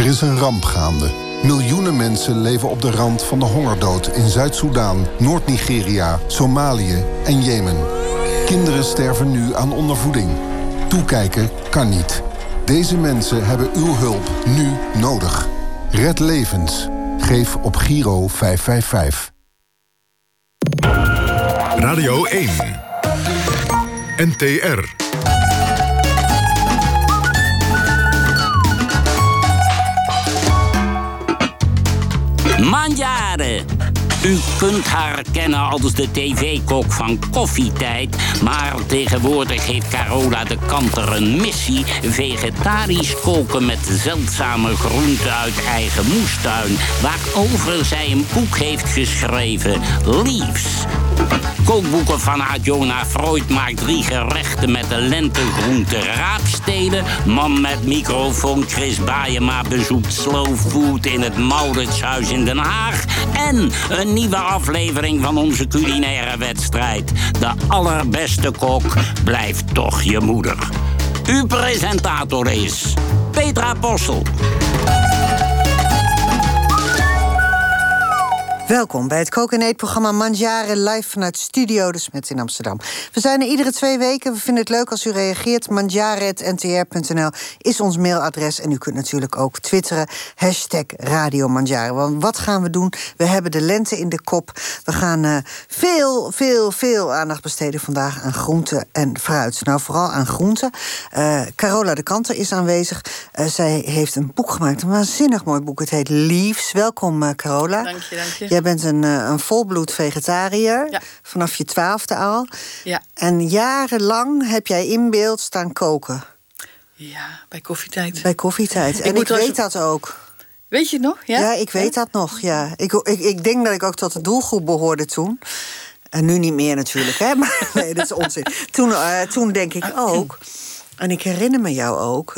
is een ramp gaande. Miljoenen mensen leven op de rand van de hongerdood in Zuid-Soedan, Noord-Nigeria, Somalië en Jemen. Kinderen sterven nu aan ondervoeding. Toekijken kan niet. Deze mensen hebben uw hulp nu nodig. Red levens. Geef op Giro 555. Radio 1. NTR. Mangiare. U kunt haar kennen als de tv-kok van Koffietijd. Maar tegenwoordig heeft Carola de Kanter een missie: vegetarisch koken met zeldzame groenten uit eigen moestuin. Waarover zij een boek heeft geschreven: Leaves. Kookboeken van haar Jonah Freud maakt 3 gerechten met de lentegroente raapstelen. Man met microfoon Chris Baeyema bezoekt Slow Food in het Mauritshuis in Den Haag. En een nieuwe aflevering van onze culinaire wedstrijd. De allerbeste kok blijft toch je moeder. Uw presentator is Petra Possel. Welkom bij het Kook en Eetprogramma Mangiare, live vanuit Studio de Smet in Amsterdam. We zijn er iedere 2 weken. We vinden het leuk als u reageert. Mangiare@ntr.nl is ons mailadres. En u kunt natuurlijk ook twitteren. #Radio Mangiare. Want wat gaan we doen? We hebben de lente in de kop. We gaan veel aandacht besteden vandaag aan groenten en fruit. Nou, vooral aan groenten. Carola de Kanter is aanwezig. Zij heeft een boek gemaakt, een waanzinnig mooi boek. Het heet Leaves. Welkom, Carola. Dank je. Jij bent een volbloed vegetariër, ja. Vanaf je 12e al. Ja. En jarenlang heb jij in beeld staan koken. Ja, bij Koffietijd. Bij Koffietijd. En ik weet dat ook. Weet je het nog? Ja, ik weet dat nog, ja. Ik denk dat ik ook tot de doelgroep behoorde toen. En nu niet meer natuurlijk, hè. Maar nee, dat is onzin. Toen denk ik ook, en ik herinner me jou ook...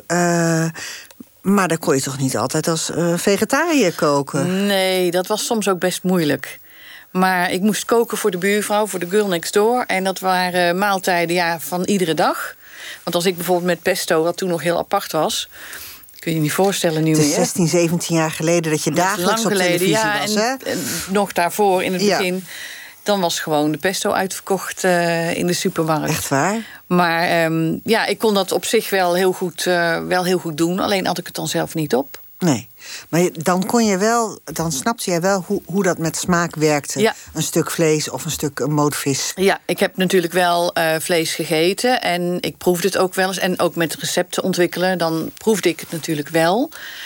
maar dan kon je toch niet altijd als vegetariër koken? Nee, dat was soms ook best moeilijk. Maar ik moest koken voor de buurvrouw, voor de girl next door. En dat waren maaltijden van iedere dag. Want als ik bijvoorbeeld met pesto, wat toen nog heel apart was... kun je je niet voorstellen nu meer. Het is 16, 17 jaar geleden dat je dagelijks op televisie was, hè? En nog daarvoor, in het begin... dan was gewoon de pesto uitverkocht in de supermarkt. Echt waar? Maar ik kon dat op zich wel heel goed doen. Alleen had ik het dan zelf niet op. Nee, maar dan snapte jij wel hoe dat met smaak werkte. Ja. Een stuk vlees of een stuk mootvis. Ja, ik heb natuurlijk wel vlees gegeten. En ik proefde het ook wel eens. En ook met recepten ontwikkelen, dan proefde ik het natuurlijk wel.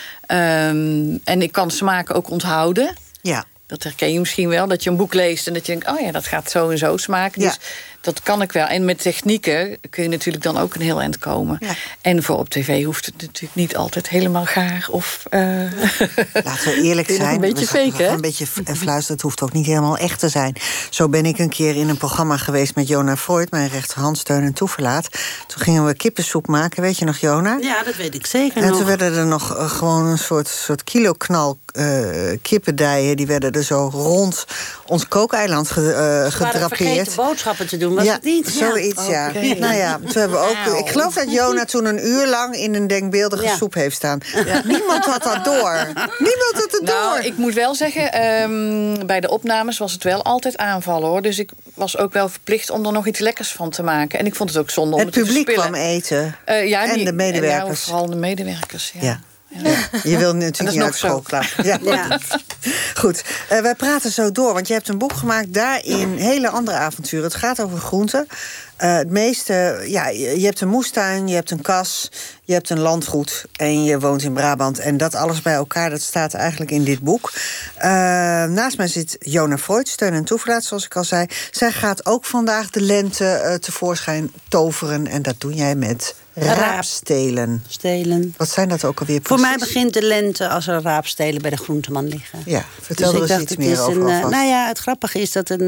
En ik kan smaken ook onthouden. Ja. Dat herken je misschien wel, dat je een boek leest en dat je denkt... oh ja, dat gaat zo en zo smaken. Ja. Dus dat kan ik wel. En met technieken kun je natuurlijk dan ook een heel eind komen. Ja. En voor op tv hoeft het natuurlijk niet altijd helemaal gaar of... Laten we eerlijk zijn. Een beetje fake, hè? Een beetje fluisteren, het hoeft ook niet helemaal echt te zijn. Zo ben ik een keer in een programma geweest met Jonah Freud... mijn rechterhand, steun en toeverlaat. Toen gingen we kippensoep maken, weet je nog, Jonah? Ja, dat weet ik zeker en nog. toen werden er nog gewoon een soort kiloknal kippendijen... die werden er zo rond ons kookeiland gedrapeerd. Vergeten boodschappen te doen, was het niet? Zoiets, ja. Okay. Nou ja, toen hebben we ook... Ik geloof dat Jonah toen een uur lang in een denkbeeldige soep heeft staan. Ja. Niemand had dat door. Niemand had het door. Ik moet wel zeggen, bij de opnames was het wel altijd aanvallen, hoor. Dus ik was ook wel verplicht om er nog iets lekkers van te maken. En ik vond het ook zonde om het te verspillen. Het publiek kwam eten. En de medewerkers. Vooral de medewerkers, ja. Ja. Je wil natuurlijk niet uit school klappen. Ja. Goed, wij praten zo door, want je hebt een boek gemaakt... daarin hele andere avonturen. Het gaat over groenten. Het meeste, je hebt een moestuin, je hebt een kas... je hebt een landgoed en je woont in Brabant. En dat alles bij elkaar, dat staat eigenlijk in dit boek. Naast mij zit Jonah Freud, steun en toeverlaat, zoals ik al zei. Zij gaat ook vandaag de lente tevoorschijn toveren. En dat doe jij met... raapstelen. Wat zijn dat ook alweer precies? Voor mij begint de lente als er raapstelen bij de groenteman liggen. Ja, vertel er eens iets meer over. Het grappige is dat een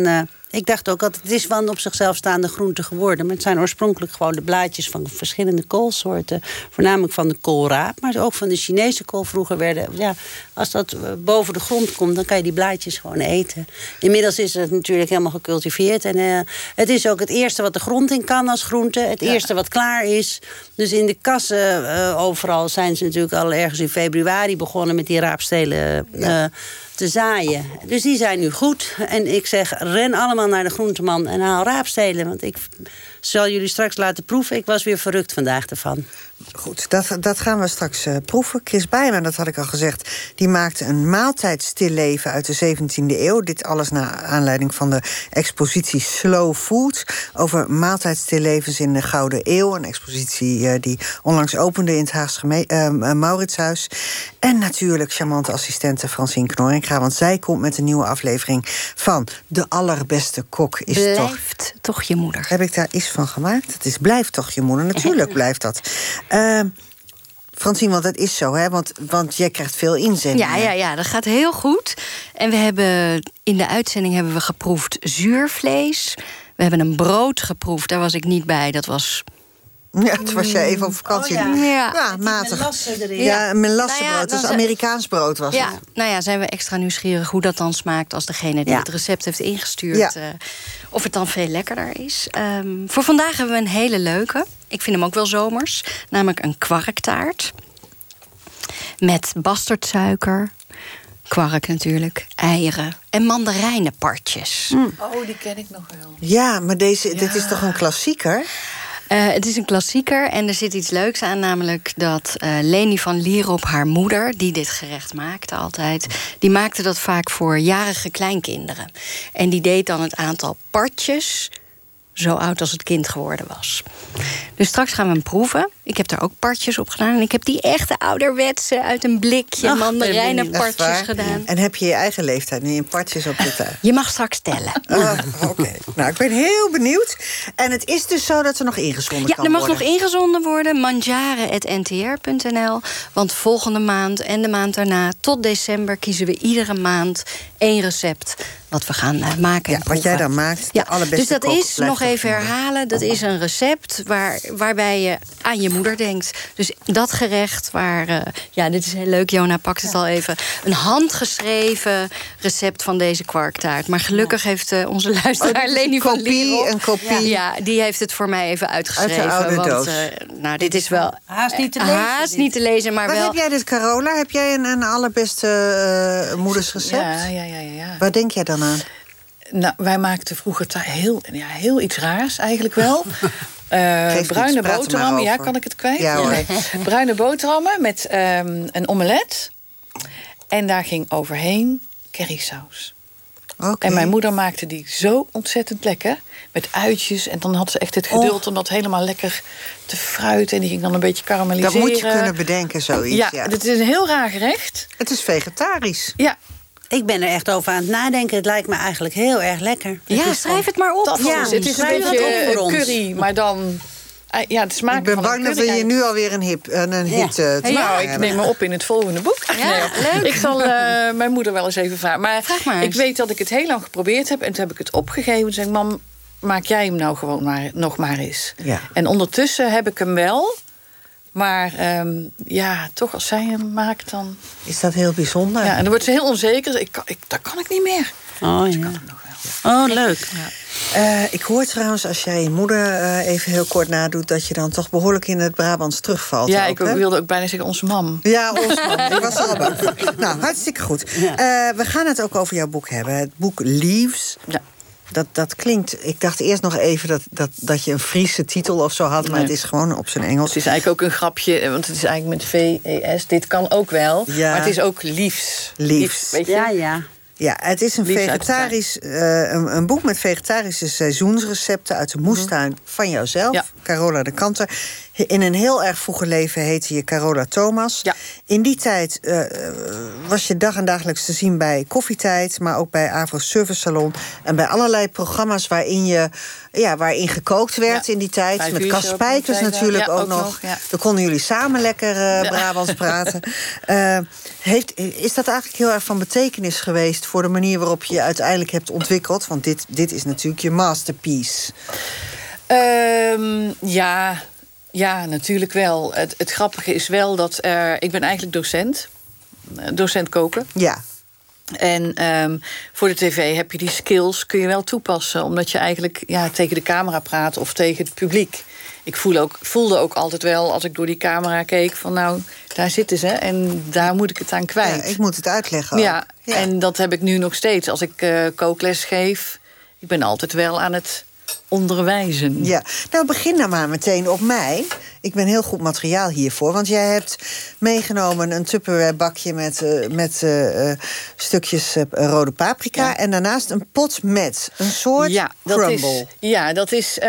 Ik dacht ook altijd, het is wel een op zichzelf staande groente geworden. Maar het zijn oorspronkelijk gewoon de blaadjes van verschillende koolsoorten. Voornamelijk van de koolraap, maar ook van de Chinese kool. Vroeger werden, als dat boven de grond komt, dan kan je die blaadjes gewoon eten. Inmiddels is het natuurlijk helemaal gecultiveerd. En het is ook het eerste wat de grond in kan als groente. Het eerste wat klaar is. Dus in de kassen overal zijn ze natuurlijk al ergens in februari begonnen met die raapstelen te zaaien. Dus die zijn nu goed. En ik zeg, ren allemaal naar de groenteman en haal raapstelen. Want ik zal jullie straks laten proeven. Ik was weer verrukt vandaag ervan. Goed, dat gaan we straks proeven. Chris Bijman, dat had ik al gezegd, die maakte een maaltijdstilleven uit de 17e eeuw. Dit alles naar aanleiding van de expositie Slow Food over maaltijdstillevens in de Gouden Eeuw. Een expositie die onlangs opende in het Haagse Mauritshuis. En natuurlijk charmante assistente Francine Knorringa, want zij komt met een nieuwe aflevering van De Allerbeste Kok is Blijft toch je moeder. Heb ik daar iets van gemaakt? Het is Blijft toch je moeder. Natuurlijk blijft dat. Francine, want dat is zo, hè? Want jij krijgt veel inzendingen. Ja, dat gaat heel goed. En we hebben in de uitzending hebben we geproefd zuurvlees. We hebben een brood geproefd, daar was ik niet bij. Dat was... Ja, toen was jij even op vakantie. Ja, matig. Ja, melassenbrood. Dus Amerikaans brood was het. Nou ja, zijn we extra nieuwsgierig hoe dat dan smaakt als degene die het recept heeft ingestuurd. Of het dan veel lekkerder is. Voor vandaag hebben we een hele leuke. Ik vind hem ook wel zomers. Namelijk een kwarktaart. Met bastardsuiker. Kwark natuurlijk, eieren en mandarijnenpartjes. Oh, die ken ik nog wel. Ja, maar dit is toch een klassieker? Het is een klassieker en er zit iets leuks aan, namelijk dat Leni van Lierop, haar moeder, die dit gerecht maakte altijd, die maakte dat vaak voor jarige kleinkinderen. En die deed dan het aantal partjes zo oud als het kind geworden was. Dus straks gaan we hem proeven. Ik heb er ook partjes op gedaan. En ik heb die echte ouderwetse uit een blikje mandarijnenpartjes gedaan. En heb je je eigen leeftijd nu in partjes op de tuin? Je mag straks tellen. Oké. Nou, ik ben heel benieuwd. En het is dus zo dat er nog ingezonden kan worden? Ja, er mag nog ingezonden worden. mangiare@ntr.nl. Want volgende maand en de maand daarna, tot december, kiezen we iedere maand 1 recept wat we gaan maken. Ja, wat jij dan maakt, de allerbeste dus dat kok, is, nog even herhalen, dat is een recept waarbij je aan je moeder denkt. Dus dat gerecht waar... dit is heel leuk, Jona pakt het al even. Een handgeschreven recept van deze kwarktaart. Maar gelukkig heeft onze luisteraar Leni van Lierop... Een kopie. Ja, die heeft het voor mij even uitgeschreven. Uit de oude doos. Dit is wel... Haast niet te lezen. Haast niet te lezen, maar wel... Heb jij dit, Carola? Heb jij een allerbeste moedersrecept? Ja. Waar denk jij dan aan? Nou, wij maakten vroeger heel iets raars eigenlijk wel. Bruine boterhammen, kan ik het kwijt? Ja, hoor. Bruine boterhammen met een omelet. En daar ging overheen currysaus. Okay. En mijn moeder maakte die zo ontzettend lekker. Met uitjes. En dan had ze echt het geduld om dat helemaal lekker te fruiten. En die ging dan een beetje karamelliseren. Dat moet je kunnen bedenken, zoiets. Ja, dit is een heel raar gerecht. Het is vegetarisch. Ja. Ik ben er echt over aan het nadenken. Het lijkt me eigenlijk heel erg lekker. Ja, schrijf het maar op. Het is een beetje curry, maar dan... het smaak. Ik ben bang dat we je nu alweer een hit ik neem me op in het volgende boek. Ja, leuk. Ik zal mijn moeder wel eens even vragen. Maar ik weet dat ik het heel lang geprobeerd heb. En toen heb ik het opgegeven. Toen zei ik, mam, maak jij hem nou gewoon nog maar eens. Ja. En ondertussen heb ik hem wel. Maar toch als zij hem maakt, dan... Is dat heel bijzonder? Ja, en dan wordt ze heel onzeker. Dat kan ik niet meer. Oh, dus ja. ik kan het nog wel. Oh, leuk. Ja. Ik hoor trouwens, als jij je moeder even heel kort nadoet, dat je dan toch behoorlijk in het Brabants terugvalt. Ja, ook, ik wilde ook bijna zeggen onze mam. Ja, onze mam. Ik was al bang. Nou, hartstikke goed. Ja. We gaan het ook over jouw boek hebben. Het boek Leaves. Ja. Dat klinkt... Ik dacht eerst nog even dat je een Friese titel of zo had, maar het is gewoon op zijn Engels. Het is eigenlijk ook een grapje, want het is eigenlijk met V-E-S. Dit kan ook wel, maar het is ook liefs. Liefs. Weet je? Ja. Ja, het is een boek met vegetarische seizoensrecepten uit de moestuin van jouzelf, Carola de Kanter. In een heel erg vroege leven heette je Carola Thomas. Ja. In die tijd was je dag en dagelijks te zien bij Koffietijd, maar ook bij Avro Service Salon en bij allerlei programma's waarin gekookt werd in die tijd. Met Cas Spijkers natuurlijk ook nog. Ja. Dan konden jullie samen lekker Brabants praten. Is dat eigenlijk heel erg van betekenis geweest voor de manier waarop je uiteindelijk hebt ontwikkeld? Want dit is natuurlijk je masterpiece. Ja, natuurlijk wel. Het grappige is wel dat ik ben eigenlijk docent koken. Ja. En voor de tv heb je die skills, kun je wel toepassen. Omdat je eigenlijk tegen de camera praat of tegen het publiek. Ik voelde ook altijd wel, als ik door die camera keek, van nou, daar zitten ze en daar moet ik het aan kwijt. Ja, ik moet het uitleggen ook. Ja, en dat heb ik nu nog steeds. Als ik kookles geef, ik ben altijd wel aan het onderwijzen. Ja, nou begin nou maar meteen op mij. Ik ben heel goed materiaal hiervoor. Want jij hebt meegenomen een Tupperware bakje met stukjes rode paprika. Ja. En daarnaast een pot met een soort crumble. Dat is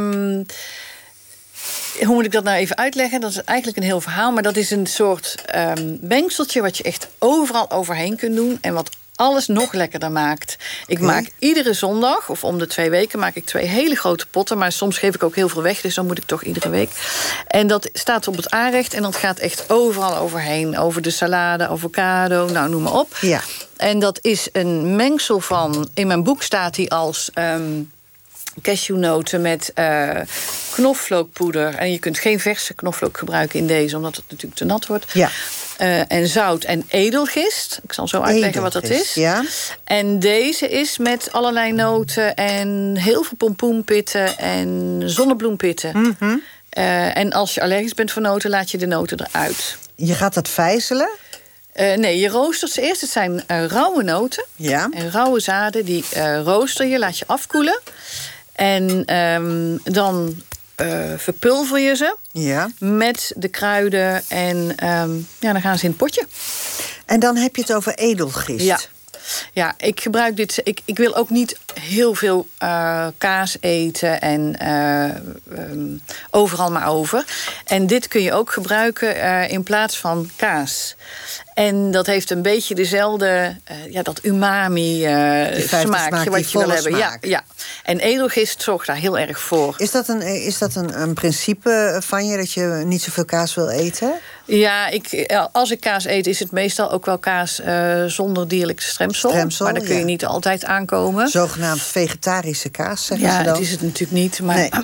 hoe moet ik dat nou even uitleggen? Dat is eigenlijk een heel verhaal. Maar dat is een soort mengseltje wat je echt overal overheen kunt doen. En wat alles nog lekkerder maakt. Ik maak iedere zondag, of om de 2 weken, maak ik 2 hele grote potten. Maar soms geef ik ook heel veel weg, dus dan moet ik toch iedere week. En dat staat op het aanrecht en dat gaat echt overal overheen. Over de salade, avocado, nou noem maar op. Ja. En dat is een mengsel van, in mijn boek staat hij als cashewnoten met knoflookpoeder. En je kunt geen verse knoflook gebruiken in deze, omdat het natuurlijk te nat wordt. Ja. En zout en edelgist. Ik zal zo uitleggen wat dat is. Ja. En deze is met allerlei noten en heel veel pompoenpitten en zonnebloempitten. Mm-hmm. En als je allergisch bent voor noten, laat je de noten eruit. Je gaat dat vijzelen? Nee, je roostert ze eerst. Het zijn rauwe noten en rauwe zaden. Die rooster je, laat je afkoelen. En dan verpulver je ze met de kruiden. En dan gaan ze in het potje. En dan heb je het over edelgist. Ja, ik gebruik dit. Ik wil ook niet heel veel kaas eten en overal maar over. En dit kun je ook gebruiken in plaats van kaas. En dat heeft een beetje dezelfde, dat umami smaakje wat je wil hebben. Ja. En edelgist zorgt daar heel erg voor. Is dat een principe van je, dat je niet zoveel kaas wil eten? Ja, als ik kaas eet, is het meestal ook wel kaas zonder dierlijk stremsel. Maar daar kun je niet altijd aankomen. Zogenaamd vegetarische kaas, zeggen ze dan? Ja, het is het natuurlijk niet. Maar,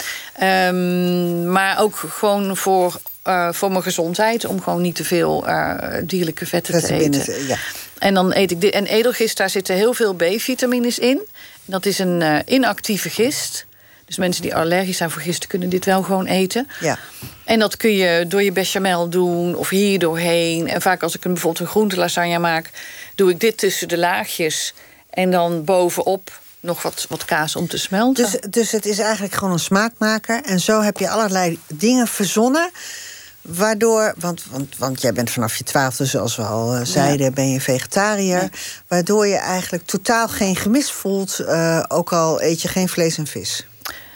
maar ook gewoon voor mijn gezondheid, om gewoon niet te veel dierlijke vetten te eten. En dan eet ik dit. En edelgist, daar zitten heel veel B-vitamines in. Dat is een inactieve gist. Dus mensen die allergisch zijn voor gisten kunnen dit wel gewoon eten. Ja. En dat kun je door je bechamel doen of hier doorheen. En vaak als ik bijvoorbeeld een groentelasagne maak, doe ik dit tussen de laagjes. En dan bovenop nog wat kaas om te smelten. Dus het is eigenlijk gewoon een smaakmaker. En zo heb je allerlei dingen verzonnen. Waardoor, want jij bent vanaf je 12e, zoals we al zeiden, ben je vegetariër. Ja. Waardoor je eigenlijk totaal geen gemis voelt, ook al eet je geen vlees en vis.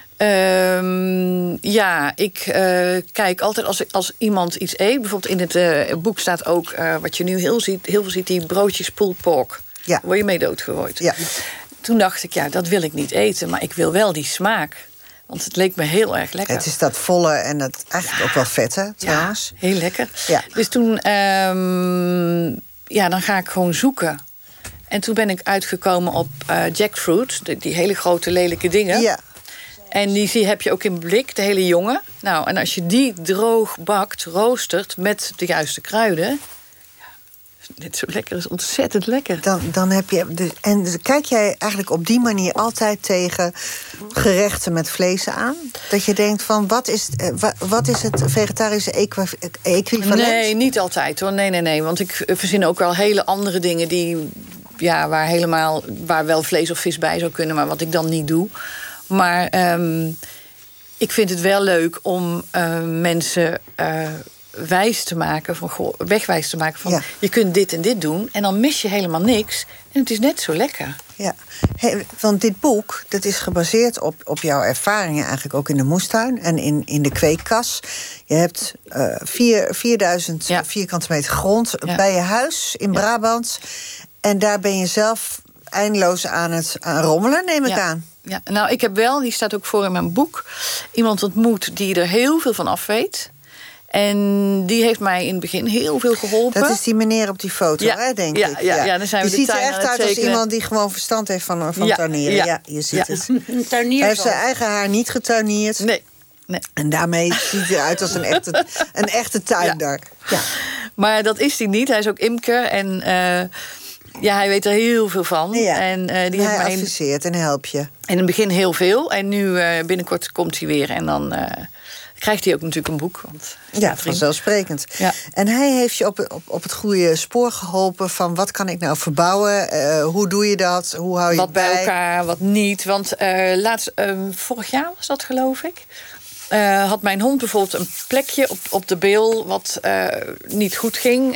Ik kijk altijd als iemand iets eet. Bijvoorbeeld in het boek staat ook, wat je nu heel veel ziet, die broodjes pulled pork. Ja. Daar word je mee doodgegooid. Ja. Toen dacht ik, dat wil ik niet eten, maar ik wil wel die smaak. Want het leek me heel erg lekker. Het is dat volle en dat eigenlijk ook wel vette, trouwens. Ja, heel lekker. Ja. Dus toen, dan ga ik gewoon zoeken. En toen ben ik uitgekomen op jackfruit. Die hele grote, lelijke dingen. Ja. En die heb je ook in blik, de hele jonge. Nou, en als je die droog bakt, roostert met de juiste kruiden, net zo lekker, is ontzettend lekker. Dan heb je. Dus kijk jij eigenlijk op die manier altijd tegen gerechten met vlees aan? Dat je denkt van wat is het vegetarische equivalent? Nee, niet altijd hoor. Nee. Want ik verzin ook wel hele andere dingen die waar wel vlees of vis bij zou kunnen, maar wat ik dan niet doe. Maar ik vind het wel leuk om mensen wijs te maken, wegwijs te maken van je kunt dit en dit doen. En dan mis je helemaal niks. En het is net zo lekker. Ja, want dit boek dat is gebaseerd op jouw ervaringen eigenlijk ook in de moestuin en in de kweekkas. Je hebt 4000 vierkante meter grond bij je huis in Brabant. En daar ben je zelf eindeloos aan rommelen, neem ik aan. Ja, nou, ik heb wel, die staat ook voor in mijn boek, iemand ontmoet die er heel veel van af weet. En die heeft mij in het begin heel veel geholpen. Dat is die meneer op die foto, hè, denk ik. Ja, dan zijn we je ziet er echt uit als iemand die gewoon verstand heeft van tuinieren. Ja, je ziet het. Hij heeft zijn eigen haar niet getuineerd. Nee. En daarmee ziet hij eruit als een echte tuinder. Ja. Maar dat is hij niet. Hij is ook imker en hij weet er heel veel van. Ja. En die hij adviseert en helpt je. In het begin heel veel. En nu binnenkort komt hij weer. En dan krijgt hij ook natuurlijk een boek. Want, vanzelfsprekend. Ja. En hij heeft je op het goede spoor geholpen van wat kan ik nou verbouwen? Hoe doe je dat? Hoe hou je wat bij elkaar, wat niet. Want vorig jaar was dat, geloof ik. Had mijn hond bijvoorbeeld een plekje op de bil wat niet goed ging.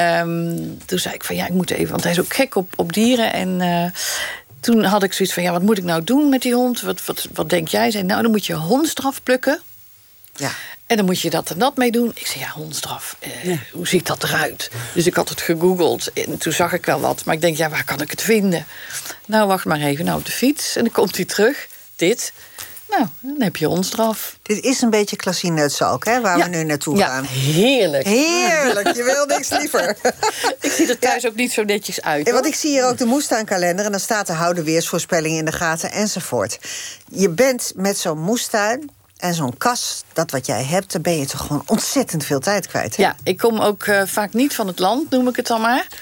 En toen zei ik van ik moet even, want hij is ook gek op dieren. En toen had ik zoiets van wat moet ik nou doen met die hond? Wat denk jij? Zei, nou, dan moet je hondstraf plukken. Ja. En dan moet je dat en dat mee doen. Ik zei, hondstraf, hoe ziet dat eruit? Dus ik had het gegoogeld en toen zag ik wel wat. Maar ik denk, waar kan ik het vinden? Nou, wacht maar even. Nou, op de fiets. En dan komt hij terug. Dit. Nou, dan heb je hondstraf. Dit is een beetje Klasien uit Zalk, hè, waar we nu naartoe gaan. Heerlijk. Heerlijk, je wil niks liever. Ik zie er thuis ook niet zo netjes uit. En want ik zie hier ook de moestuinkalender en dan staat er hou de weersvoorspelling in de gaten enzovoort. Je bent met zo'n moestuin en zo'n kas, dat wat jij hebt, daar ben je toch gewoon ontzettend veel tijd kwijt. Hè? Ja, ik kom ook vaak niet van het land, noem ik het dan maar.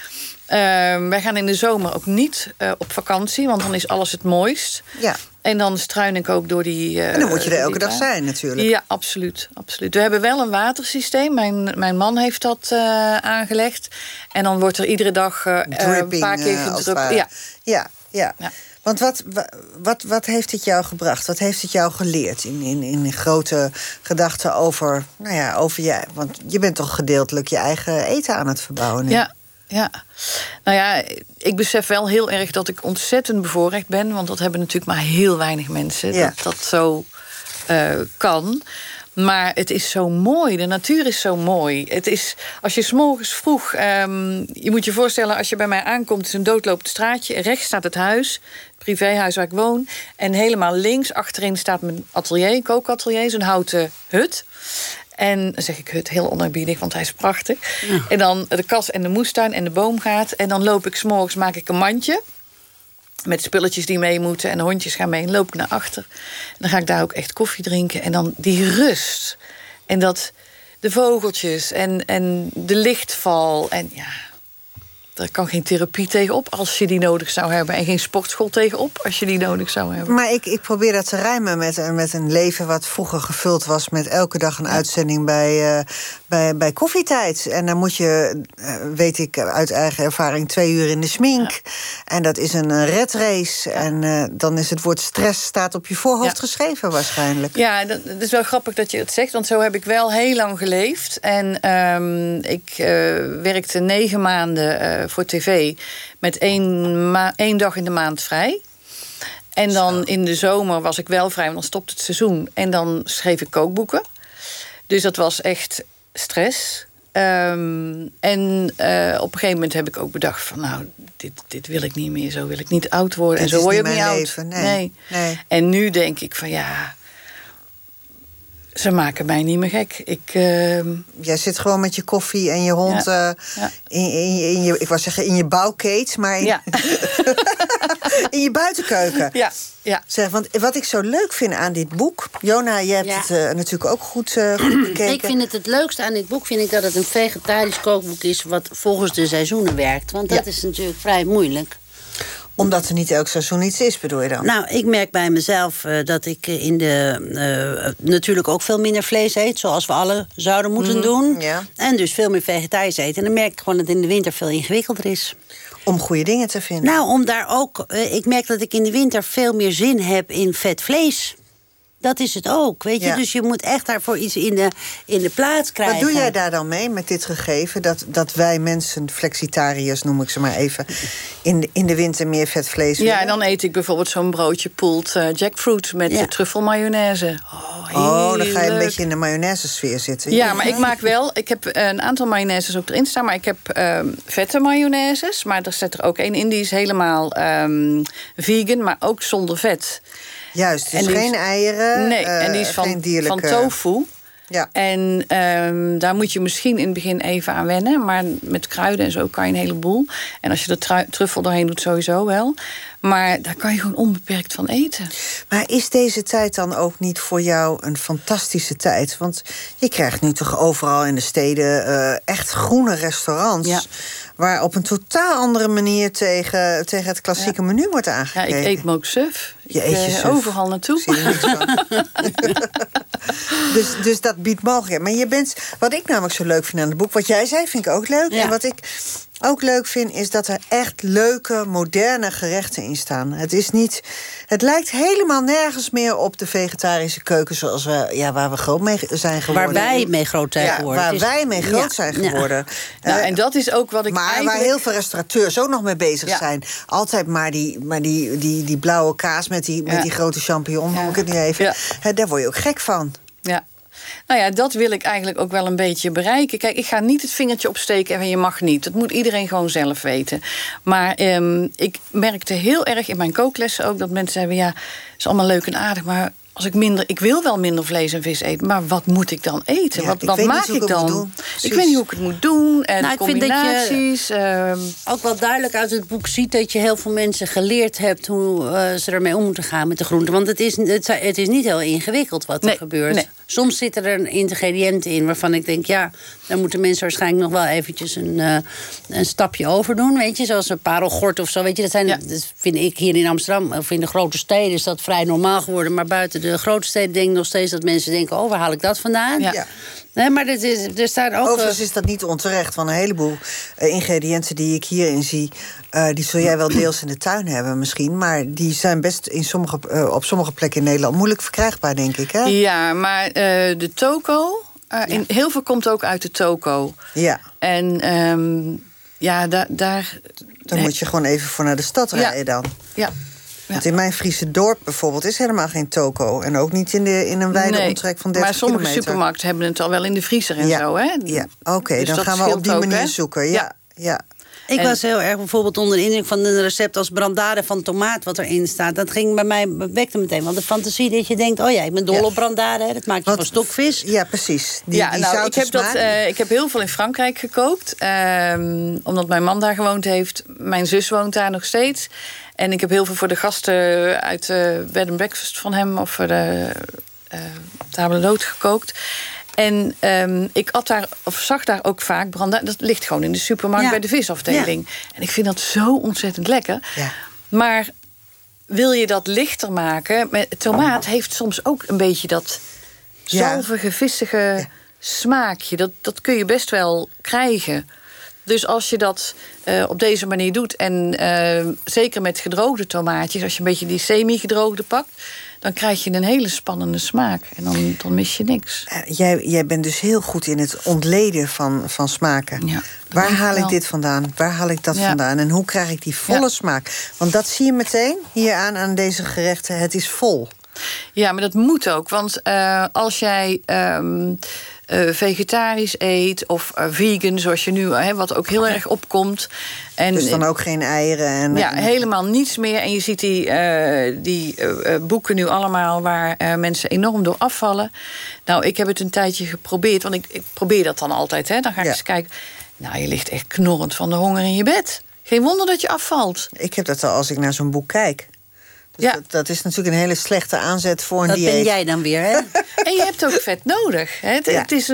Wij gaan in de zomer ook niet op vakantie, want dan is alles het mooist. Ja. En dan struin ik ook door die... en dan moet je er elke dag zijn natuurlijk. Ja, absoluut. We hebben wel een watersysteem. Mijn man heeft dat aangelegd. En dan wordt er iedere dag een paar keer gedrupt. Ja. Want wat heeft het jou gebracht? Wat heeft het jou geleerd in grote gedachten over je... Want je bent toch gedeeltelijk je eigen eten aan het verbouwen nu? Ja. Nou ja, ik besef wel heel erg dat ik ontzettend bevoorrecht ben. Want dat hebben natuurlijk maar heel weinig mensen. Dat zo kan. Maar het is zo mooi. De natuur is zo mooi. Het is, als je 's morgens vroeg... je moet je voorstellen, als je bij mij aankomt... het is een doodlopend straatje. Rechts staat het huis, het privéhuis waar ik woon. En helemaal links achterin staat mijn atelier, een kookatelier. Zo'n houten hut. En dan zeg ik hut, heel onerbiedig, want hij is prachtig. Ja. En dan de kas en de moestuin en de boomgaard. En dan loop ik 's morgens, maak ik een mandje... met spulletjes die mee moeten en de hondjes gaan mee. En loop ik naar achter. En dan ga ik daar ook echt koffie drinken. En dan die rust. En de vogeltjes en de lichtval. En daar kan geen therapie tegenop als je die nodig zou hebben. En geen sportschool tegenop als je die nodig zou hebben. Maar ik probeer dat te rijmen met een leven wat vroeger gevuld was... met elke dag een uitzending bij Koffietijd. En dan moet je, weet ik uit eigen ervaring, 2 uur in de smink. Ja. En dat is een redrace. Ja. En dan is het woord stress staat op je voorhoofd geschreven waarschijnlijk. Ja, dat is wel grappig dat je het zegt. Want zo heb ik wel heel lang geleefd. En ik werkte 9 maanden... voor tv, met 1 dag in de maand vrij. En dan in de zomer was ik wel vrij, want dan stopt het seizoen. En dan schreef ik kookboeken. Dus dat was echt stress. En op een gegeven moment heb ik ook bedacht van... nou, dit wil ik niet meer, zo wil ik niet oud worden. En zo word je ook niet oud. Nee. En nu denk ik van ze maken mij niet meer gek. Jij zit gewoon met je koffie en je hond ik wou zeggen in je bouwkeet, maar in je buitenkeuken. Ja. Zeg, want wat ik zo leuk vind aan dit boek... Jona, je hebt het natuurlijk ook goed bekeken. Ik vind het leukste aan dit boek vind ik dat het een vegetarisch kookboek is... wat volgens de seizoenen werkt. Want dat is natuurlijk vrij moeilijk. Omdat er niet elk seizoen iets is, bedoel je dan? Nou, ik merk bij mezelf dat ik natuurlijk ook veel minder vlees eet... zoals we alle zouden moeten doen. Ja. En dus veel meer vegetarisch eten. En dan merk ik gewoon dat het in de winter veel ingewikkelder is. Om goede dingen te vinden? Nou, om daar ook... ik merk dat ik in de winter veel meer zin heb in vet vlees. Dat is het ook, weet je. Ja. Dus je moet echt daarvoor iets in de plaats krijgen. Wat doe jij daar dan mee met dit gegeven? Dat wij mensen, flexitariërs noem ik ze maar even, in de winter meer vet vlees willen? Ja, en dan eet ik bijvoorbeeld zo'n broodje pulled jackfruit met truffelmayonaise. Dan ga je een beetje in de mayonaise sfeer zitten. Ja, maar ik heb een aantal mayonaises ook erin staan. Maar ik heb vette mayonaises. Maar er zit er ook één in, die is helemaal vegan, maar ook zonder vet. Juist, dus geen eieren, nee, en die is van tofu. Ja. En daar moet je misschien in het begin even aan wennen. Maar met kruiden en zo kan je een heleboel. En als je er truffel doorheen doet, sowieso wel. Maar daar kan je gewoon onbeperkt van eten. Maar is deze tijd dan ook niet voor jou een fantastische tijd? Want je krijgt nu toch overal in de steden echt groene restaurants. Ja. Waar op een totaal andere manier tegen het klassieke menu wordt aangekeken. Ja, ik eet me ook suf. Je eet je suf. Overal naartoe. Zie je niks van. Dus dat biedt mogelijkheden. Maar je bent, wat ik namelijk zo leuk vind aan het boek, wat jij zei, vind ik ook leuk. Ja. En wat ik ook leuk vind, is dat er echt leuke, moderne gerechten in staan. Het lijkt helemaal nergens meer op de vegetarische keuken zoals waar we groot mee zijn geworden. Waar wij mee groot zijn geworden. Waar wij mee groot zijn geworden. Nou, en dat is ook wat ik Maar waar heel veel restaurateurs ook nog mee bezig zijn. Altijd maar die blauwe kaas met die grote champignon, noem ik het nu even. Ja. Daar word je ook gek van. Ja. Nou ja, dat wil ik eigenlijk ook wel een beetje bereiken. Kijk, ik ga niet het vingertje opsteken en je mag niet. Dat moet iedereen gewoon zelf weten. Maar ik merkte heel erg in mijn kooklessen ook dat mensen zeiden, ja, het is allemaal leuk en aardig, maar ik wil wel minder vlees en vis eten, maar wat moet ik dan eten? Ja, wat maak ik dan? Ik weet niet hoe ik het moet doen. En nou, combinaties. Ik vind dat je ook wel duidelijk uit het boek ziet dat je heel veel mensen geleerd hebt hoe ze ermee om moeten gaan met de groenten. Want het is niet heel ingewikkeld wat er gebeurt. Nee. Soms zitten er ingrediënten in waarvan ik denk, ja, dan moeten mensen waarschijnlijk nog wel eventjes een stapje over doen. Weet je, zoals een parelgort of zo. Weet je, dat vind ik hier in Amsterdam of in de grote steden is dat vrij normaal geworden. Maar buiten de grote steden denk ik nog steeds dat mensen denken, oh, waar haal ik dat vandaan? Ja. Nee, maar er staat ook. Overigens is dat niet onterecht, want een heleboel ingrediënten die ik hierin zie, die zul jij wel deels in de tuin hebben misschien, maar die zijn best op sommige plekken in Nederland moeilijk verkrijgbaar, denk ik. Hè? Ja, maar de toko, heel veel komt ook uit de toko. Ja. En daar dan moet je gewoon even voor naar de stad rijden dan. Ja. Want in mijn Friese dorp bijvoorbeeld is helemaal geen toko. En ook niet in een wijde omtrek van 30 maar sommige kilometer. Supermarkten hebben het al wel in de vriezer en zo, hè? Ja, oké, dus dan gaan we op die manier zoeken. Ja. Ik was heel erg bijvoorbeeld onder de indruk van een recept als brandade van tomaat wat erin staat. Dat ging bij mij, wekte meteen. Want de fantasie dat je denkt, oh ja, ik ben dol op brandade. Hè, dat maak je van stokvis. Ja, precies. Ik heb heel veel in Frankrijk gekookt. Omdat mijn man daar gewoond heeft. Mijn zus woont daar nog steeds. En ik heb heel veel voor de gasten uit de bed and breakfast van hem of voor de table d'hôte gekookt. En ik zag daar ook vaak brandade. Dat ligt gewoon in de supermarkt bij de visafdeling. Ja. En ik vind dat zo ontzettend lekker. Ja. Maar wil je dat lichter maken? Tomaat heeft soms ook een beetje dat zalvige, vissige smaakje. Dat kun je best wel krijgen. Dus als je dat op deze manier doet, en zeker met gedroogde tomaatjes, als je een beetje die semi-gedroogde pakt, dan krijg je een hele spannende smaak. En dan mis je niks. Jij bent dus heel goed in het ontleden van smaken. Ja, waar haal ik dit vandaan? Waar haal ik dat vandaan? En hoe krijg ik die volle smaak? Want dat zie je meteen hier aan deze gerechten. Het is vol. Ja, maar dat moet ook. Want als jij vegetarisch eet of vegan, zoals je nu, wat ook heel erg opkomt. En, dus dan ook geen eieren? Helemaal niets meer. En je ziet die boeken nu allemaal waar mensen enorm door afvallen. Nou, ik heb het een tijdje geprobeerd, want ik probeer dat dan altijd. Dan ga ik eens kijken. Nou, je ligt echt knorrend van de honger in je bed. Geen wonder dat je afvalt. Ik heb dat al als ik naar zo'n boek kijk. Dus dat is natuurlijk een hele slechte aanzet voor een dieet. Dat ben jij dan weer, hè? En je hebt ook vet nodig. Hè? Het is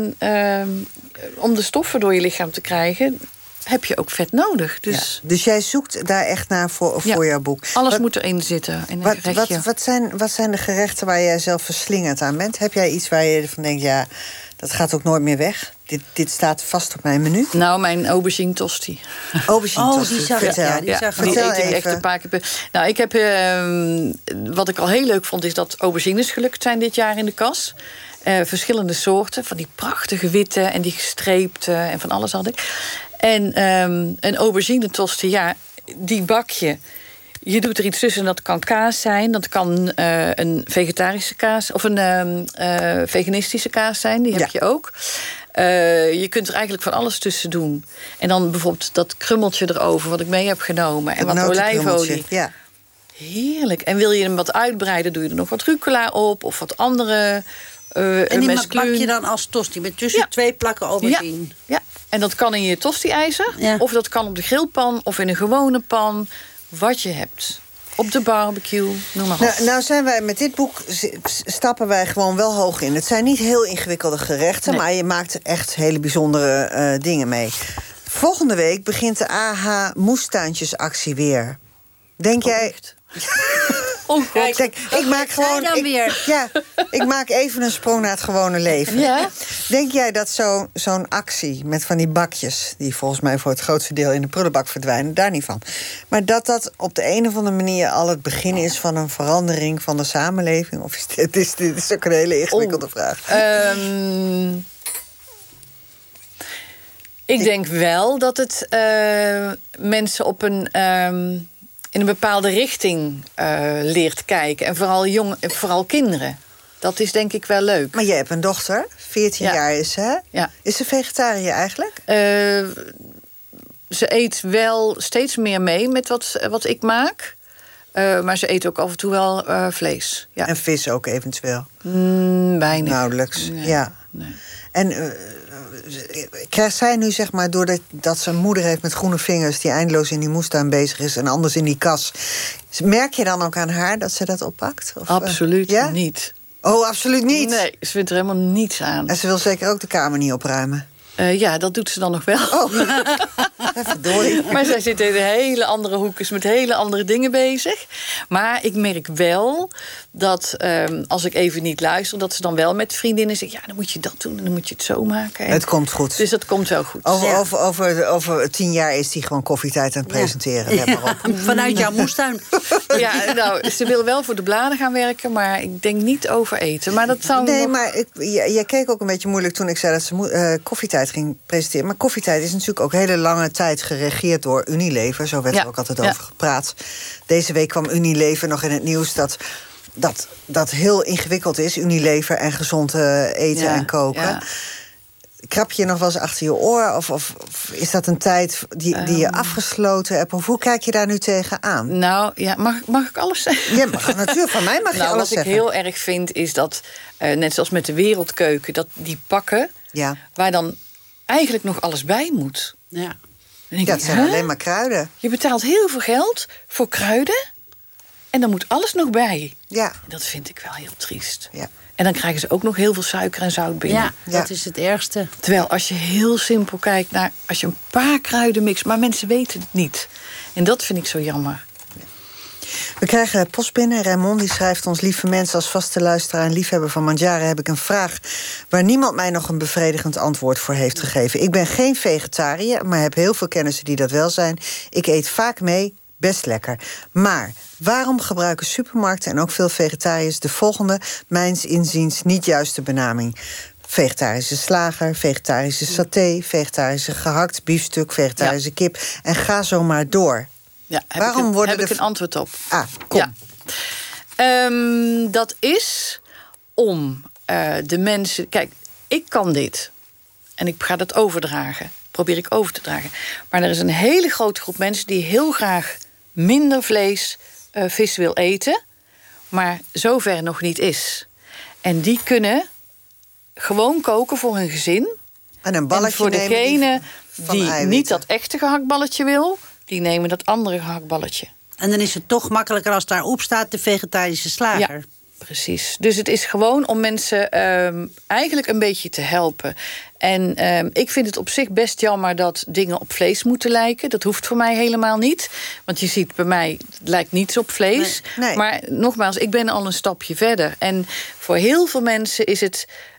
om de stoffen door je lichaam te krijgen, heb je ook vet nodig. Dus jij zoekt daar echt naar voor jouw boek. Alles moet erin zitten. In een gerechtje. Wat zijn de gerechten waar jij zelf verslingerd aan bent? Heb jij iets waar je van denkt, Dat gaat ook nooit meer weg. Dit staat vast op mijn menu. Nou, mijn aubergine tosti. Aubergine tosti. Die zag ik. Ja, die eet ik echt een paar keer. Nou, ik heb... wat ik al heel leuk vond, is dat aubergines gelukt zijn dit jaar in de kas. Verschillende soorten. Van die prachtige witte en die gestreepte en van alles had ik. En een aubergine tosti, ja, die bak je. Je doet er iets tussen, dat kan kaas zijn. Dat kan een vegetarische kaas of een veganistische kaas zijn. Die heb je ook. Je kunt er eigenlijk van alles tussen doen. En dan bijvoorbeeld dat krummeltje erover wat ik mee heb genomen. En wat olijfolie. Ja. Heerlijk. En wil je hem wat uitbreiden, doe je er nog wat rucola op. Of wat andere en die bak je dan als tosti met tussen 2 plakken aubergine. Ja, en dat kan in je tosti-ijzer. Ja. Of dat kan op de grillpan of in een gewone pan. Wat je hebt. Op de barbecue, noem maar op. Nou zijn wij met dit boek, stappen wij gewoon wel hoog in. Het zijn niet heel ingewikkelde gerechten, maar je maakt er echt hele bijzondere dingen mee. Volgende week begint de AH Moestuintjesactie weer. Denk jij... Ik maak gewoon. Ik maak even een sprong naar het gewone leven. Ja? Denk jij dat zo'n actie met van die bakjes, die volgens mij voor het grootste deel in de prullenbak verdwijnen, daar niet van. Maar dat op de een of andere manier al het begin is van een verandering van de samenleving? Of is dit is ook een hele ingewikkelde vraag. Ik denk wel dat het mensen op een in een bepaalde richting leert kijken. En vooral kinderen. Dat is denk ik wel leuk. Maar jij hebt een dochter, 14 jaar is ze, hè? Ja. Is ze vegetariër eigenlijk? Ze eet wel steeds meer mee met wat ik maak. Maar ze eet ook af en toe wel vlees. Ja. En vis ook eventueel? Weinig. Nauwelijks, nee, ja. Nee. En krijgt zij nu, zeg maar, doordat ze een moeder heeft met groene vingers die eindeloos in die moestuin bezig is en anders in die kas, merk je dan ook aan haar dat ze dat oppakt? Of, absoluut niet. Oh, absoluut niet? Nee, ze vindt er helemaal niets aan. En ze wil zeker ook de kamer niet opruimen? Ja, dat doet ze dan nog wel. Oh, verdorie. Maar zij zit in hele andere hoekjes met hele andere dingen bezig. Maar ik merk wel dat als ik even niet luister, dat ze dan wel met vriendinnen zegt, ja, dan moet je dat doen en dan moet je het zo maken. Het komt goed. Dus dat komt wel goed. Over 10 jaar is die gewoon Koffietijd aan het presenteren. Ja. Let maar op. Vanuit jouw moestuin. Ja, nou, ze wil wel voor de bladen gaan werken, maar ik denk niet over eten. Maar dat zou maar jij keek ook een beetje moeilijk toen ik zei dat ze Koffietijd ging presenteren. Maar Koffietijd is natuurlijk ook hele lange tijd geregeerd door Unilever. Zo werd er ook altijd over gepraat. Deze week kwam Unilever nog in het nieuws dat heel ingewikkeld is, Unilever en gezond eten en koken. Ja. Krap je nog wel eens achter je oor? Of is dat een tijd die je afgesloten hebt? Of hoe kijk je daar nu tegenaan? Nou, ja, mag ik alles zeggen? Ja, natuurlijk, van mij mag je alles zeggen. Wat ik heel erg vind is dat, net zoals met de wereldkeuken, dat die pakken, waar dan eigenlijk nog alles bij moet. Ja. Dat zijn alleen maar kruiden. Je betaalt heel veel geld voor kruiden en dan moet alles nog bij. Ja. Dat vind ik wel heel triest. Ja. En dan krijgen ze ook nog heel veel suiker en zout binnen. Ja, dat is het ergste. Terwijl als je heel simpel kijkt naar, als je een paar kruiden mixt, maar mensen weten het niet. En dat vind ik zo jammer. We krijgen post binnen. Raymond die schrijft ons: lieve mensen, als vaste luisteraar en liefhebber van Mandjaren heb ik een vraag waar niemand mij nog een bevredigend antwoord voor heeft gegeven. Ik ben geen vegetariër, maar heb heel veel kennissen die dat wel zijn. Ik eet vaak mee, best lekker. Maar waarom gebruiken supermarkten en ook veel vegetariërs de volgende, mijns inziens niet juiste benaming? Vegetarische slager, vegetarische saté, vegetarische gehakt biefstuk, vegetarische kip en ga zo maar door. Ja, heb ik een antwoord op. Kom. Ja. Dat is om de mensen... Kijk, ik kan dit. En ik ga dat overdragen. Probeer ik over te dragen. Maar er is een hele grote groep mensen die heel graag minder vlees, vis wil eten. Maar zover nog niet is. En die kunnen gewoon koken voor hun gezin. En een balletje en voor degene die niet dat echte gehaktballetje wil, die nemen dat andere gehaktballetje. En dan is het toch makkelijker als daarop staat de vegetarische slager. Ja, precies. Dus het is gewoon om mensen eigenlijk een beetje te helpen. En ik vind het op zich best jammer dat dingen op vlees moeten lijken. Dat hoeft voor mij helemaal niet. Want je ziet bij mij, het lijkt niets op vlees. Nee. Maar nogmaals, ik ben al een stapje verder. En voor heel veel mensen is het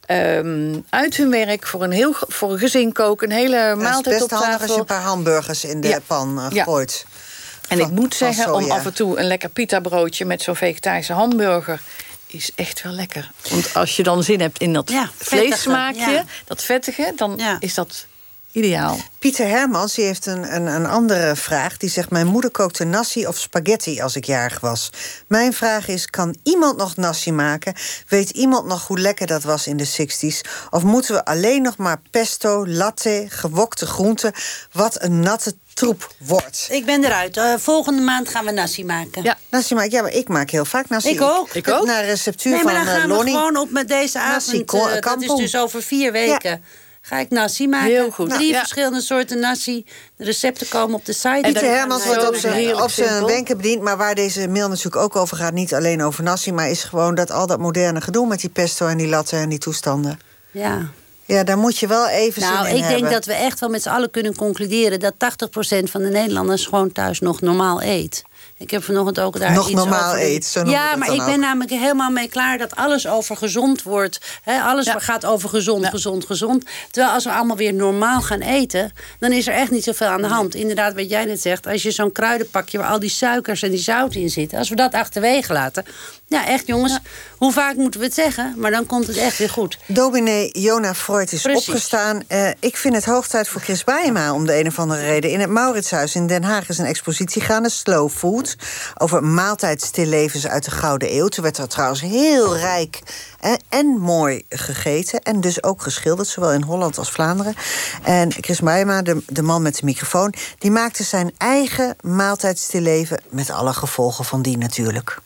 uit hun werk voor een gezin koken. Een hele maaltijd op tafel. Het is best handig als je een paar hamburgers in de pan gooit. En ik moet zeggen, om af en toe een lekker pita-broodje met zo'n vegetarische hamburger is echt wel lekker. Want als je dan zin hebt in dat vleessmaakje, dat vettige, dan is dat ideaal. Pieter Hermans die heeft een andere vraag. Die zegt, mijn moeder kookte nasi of spaghetti als ik jarig was. Mijn vraag is, kan iemand nog nasi maken? Weet iemand nog hoe lekker dat was in de 60's? Of moeten we alleen nog maar pesto, latte, gewokte groenten? Wat een natte troep wordt. Ik ben eruit. Volgende maand gaan we nasi maken. Ja, nasi maken. Ja, maar ik maak heel vaak nasi. Ik ook. Naar receptuur van Lonnie. Maar dan gaan we gewoon op met deze avond. Dat is dus over 4 weken. Ja. Ga ik nasi maken. Heel goed. 3 verschillende soorten nasi. De recepten komen op de site. Pieter Hermans wordt op zijn wenken bediend. Maar waar deze mail natuurlijk ook over gaat... niet alleen over nasi, maar is gewoon dat al dat moderne gedoe... met die pesto en die latte en die toestanden. Ja. Ja, daar moet je wel even zin in hebben. Ik denk dat we echt wel met z'n allen kunnen concluderen... dat 80% van de Nederlanders gewoon thuis nog normaal eet. Ik heb vanochtend ook daar nog iets normaal over... eet, zo ja, maar ik ben namelijk helemaal mee klaar dat alles over gezond wordt. Alles gaat over gezond. Terwijl als we allemaal weer normaal gaan eten... dan is er echt niet zoveel aan de hand. Inderdaad, wat jij net zegt, als je zo'n kruidenpakje... waar al die suikers en die zout in zitten... als we dat achterwege laten... ja, echt jongens, hoe vaak moeten we het zeggen? Maar dan komt het echt weer goed. Dominee Jona Freud is opgestaan. Ik vind het hoog tijd voor Chris Baaema om de een of andere reden. In het Mauritshuis in Den Haag is een expositie gaande, Slow Food... over maaltijdstillevens uit de Gouden Eeuw. Toen werd er trouwens heel rijk en mooi gegeten. En dus ook geschilderd, zowel in Holland als Vlaanderen. En Chris Baaema, de man met de microfoon... die maakte zijn eigen maaltijdstilleven... met alle gevolgen van die natuurlijk.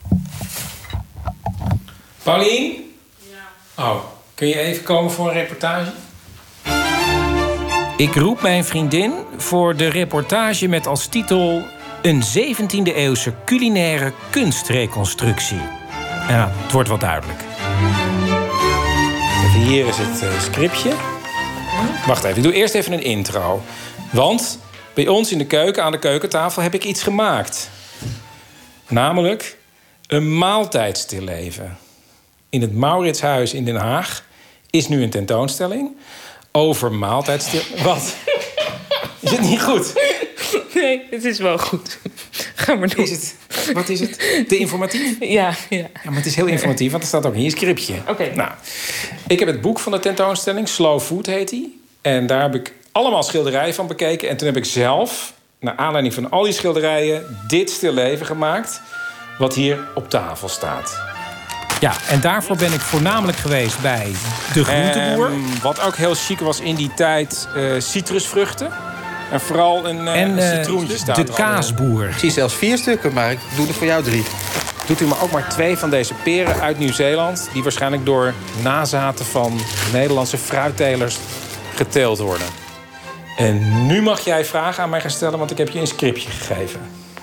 Paulien? Ja. Oh, kun je even komen voor een reportage? Ik roep mijn vriendin voor de reportage met als titel... een 17e-eeuwse culinaire kunstreconstructie. Ja, het wordt wel duidelijk. Even hier is het scriptje. Wacht even, ik doe eerst even een intro. Want bij ons in de keuken, aan de keukentafel, heb ik iets gemaakt. Namelijk een maaltijdstilleven. In het Mauritshuis in Den Haag is nu een tentoonstelling over maaltijdstilleven. Wat? Is het niet goed? Nee, het is wel goed. Ga maar door. Wat is het? Te informatief? Ja. Ja, maar het is heel informatief, want er staat ook in je scriptje. Oké. Nou, ik heb het boek van de tentoonstelling, Slow Food heet die. En daar heb ik allemaal schilderijen van bekeken. En toen heb ik zelf, naar aanleiding van al die schilderijen... dit stilleven gemaakt, wat hier op tafel staat. Ja, en daarvoor ben ik voornamelijk geweest bij de groenteboer. Wat ook heel chic was in die tijd, citrusvruchten. En vooral een citroentje staat de kaasboer. Ik zie zelfs 4 stukken, maar ik doe er voor jou 3. Doet u maar ook maar 2 van deze peren uit Nieuw-Zeeland... die waarschijnlijk door nazaten van Nederlandse fruittelers geteeld worden. En nu mag jij vragen aan mij gaan stellen, want ik heb je een scriptje gegeven.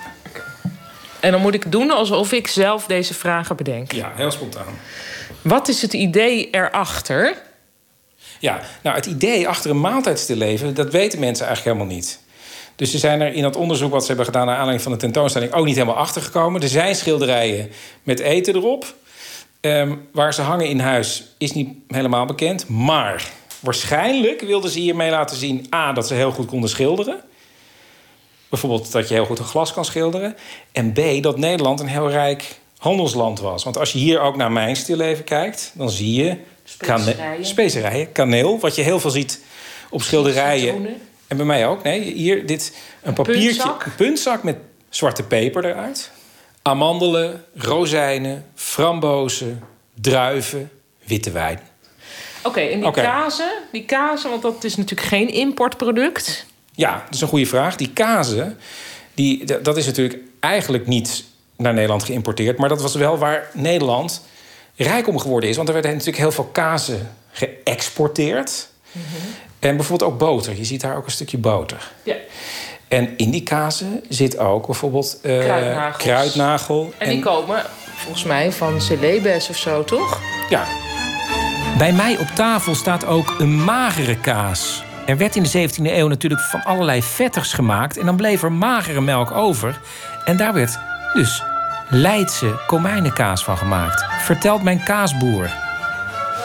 En dan moet ik doen alsof ik zelf deze vragen bedenk. Ja, heel spontaan. Wat is het idee erachter? Ja, nou, het idee achter een maaltijdstilleven... dat weten mensen eigenlijk helemaal niet. Dus ze zijn er in dat onderzoek wat ze hebben gedaan... naar aanleiding van de tentoonstelling ook niet helemaal achtergekomen. Er zijn schilderijen met eten erop. Waar ze hangen in huis is niet helemaal bekend. Maar waarschijnlijk wilden ze hiermee laten zien... A, dat ze heel goed konden schilderen. Bijvoorbeeld dat je heel goed een glas kan schilderen. En B, dat Nederland een heel rijk handelsland was. Want als je hier ook naar mijn stilleven kijkt... dan zie je specerijen, kaneel... wat je heel veel ziet op schilderijen. Citroenen. En bij mij ook. Nee, hier een papiertje, puntzak. Een puntzak met zwarte peper eruit. Amandelen, rozijnen, frambozen, druiven, witte wijn. Oké, en die kazen, want dat is natuurlijk geen importproduct. Ja, dat is een goede vraag. Die kazen, dat is natuurlijk eigenlijk niet naar Nederland geïmporteerd... maar dat was wel waar Nederland rijk om geworden is. Want er werden natuurlijk heel veel kazen geëxporteerd. Mm-hmm. En bijvoorbeeld ook boter. Je ziet daar ook een stukje boter. Ja. En in die kazen zit ook bijvoorbeeld kruidnagel. En die komen volgens mij van Celebes of zo, toch? Ja. Bij mij op tafel staat ook een magere kaas. Er werd in de 17e eeuw natuurlijk van allerlei vetters gemaakt... en dan bleef er magere melk over. En daar werd dus Leidse komijnenkaas van gemaakt. Vertelt mijn kaasboer.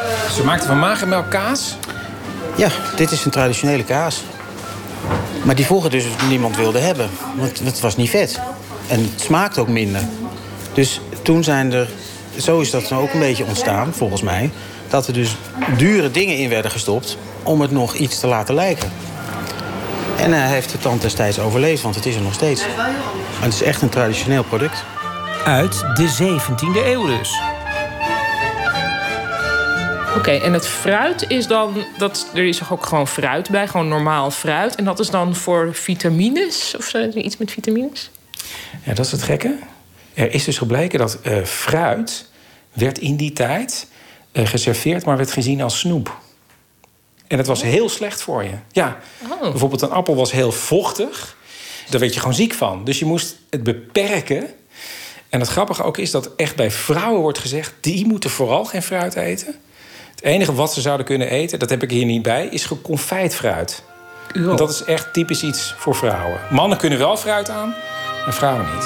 Ze maakten van magermelk kaas? Ja, dit is een traditionele kaas. Maar die vroeger dus niemand wilde hebben. Want het was niet vet. En het smaakt ook minder. Dus toen zijn er... Zo is dat ook een beetje ontstaan, volgens mij. Dat er dus dure dingen in werden gestopt... om het nog iets te laten lijken. En hij heeft het dan destijds overleefd, want het is er nog steeds. Maar het is echt een traditioneel product. Uit de 17e eeuw dus. Oké, en het fruit is dan... er is toch ook gewoon fruit bij, gewoon normaal fruit. En dat is dan voor vitamines? Of iets met vitamines? Ja, dat is het gekke. Er is dus gebleken dat fruit werd in die tijd geserveerd... maar werd gezien als snoep. En dat was heel slecht voor je. Ja, bijvoorbeeld een appel was heel vochtig. Daar werd je gewoon ziek van. Dus je moest het beperken. En het grappige ook is dat echt bij vrouwen wordt gezegd... die moeten vooral geen fruit eten. Het enige wat ze zouden kunnen eten, dat heb ik hier niet bij... is geconfijt fruit. En dat is echt typisch iets voor vrouwen. Mannen kunnen wel fruit aan, maar vrouwen niet.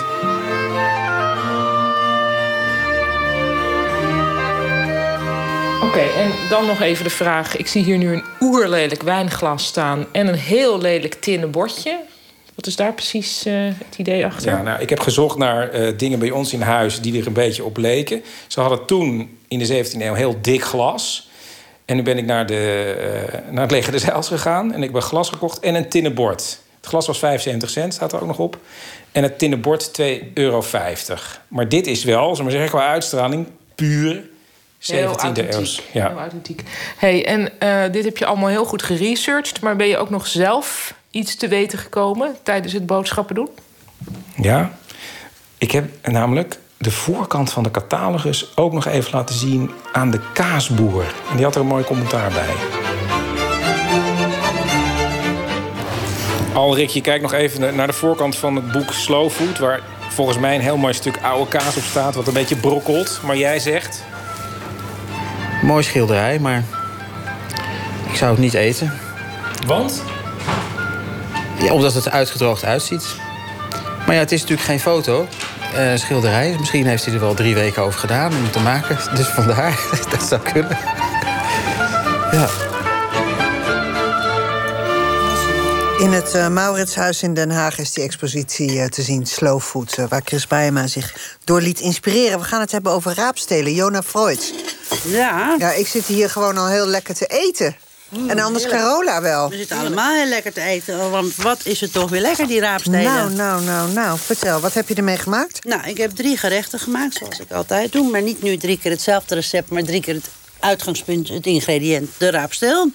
Oké, en dan nog even de vraag. Ik zie hier nu een oerlelijk wijnglas staan... en een heel lelijk tinnen bordje. Wat is daar precies het idee achter? Ja, nou, ik heb gezocht naar dingen bij ons in huis... die er een beetje op leken. Ze hadden toen in de 17e eeuw heel dik glas. En nu ben ik naar het Leger des Heils gegaan... en ik heb glas gekocht en een tinnen bord. Het glas was 75 cent, staat er ook nog op. En het tinnen bord €2,50. Maar dit is wel, zullen we zeggen, qua uitstraling... puur 17e eeuws. Ja. Heel authentiek. Hey, en dit heb je allemaal heel goed geresearched... maar ben je ook nog zelf iets te weten gekomen tijdens het boodschappen doen? Ja, ik heb namelijk de voorkant van de catalogus... ook nog even laten zien aan de kaasboer. En die had er een mooi commentaar bij. Alrik, je kijkt nog even naar de voorkant van het boek Slow Food... waar volgens mij een heel mooi stuk oude kaas op staat... wat een beetje brokkelt. Maar jij zegt... Mooi schilderij, maar ik zou het niet eten. Want? Ja, omdat het er uitgedroogd uitziet. Maar ja, het is natuurlijk geen foto. Schilderij. Misschien heeft hij er wel 3 weken over gedaan om het te maken. Dus vandaar, dat zou kunnen. Ja. In het Mauritshuis in Den Haag is die expositie te zien, Slow Food... waar Chris Baaema zich door liet inspireren. We gaan het hebben over raapstelen. Jona Freud. Ja. Ja, ik zit hier gewoon al heel lekker te eten. En anders heerlijk. Carola wel. We zitten allemaal heel lekker te eten. Want wat is het toch weer lekker, die raapstelen. Nou. Vertel, wat heb je ermee gemaakt? Nou, ik heb 3 gerechten gemaakt, zoals ik altijd doe. Maar niet nu 3 keer hetzelfde recept, maar 3 keer het uitgangspunt, het ingrediënt, de raapsteel.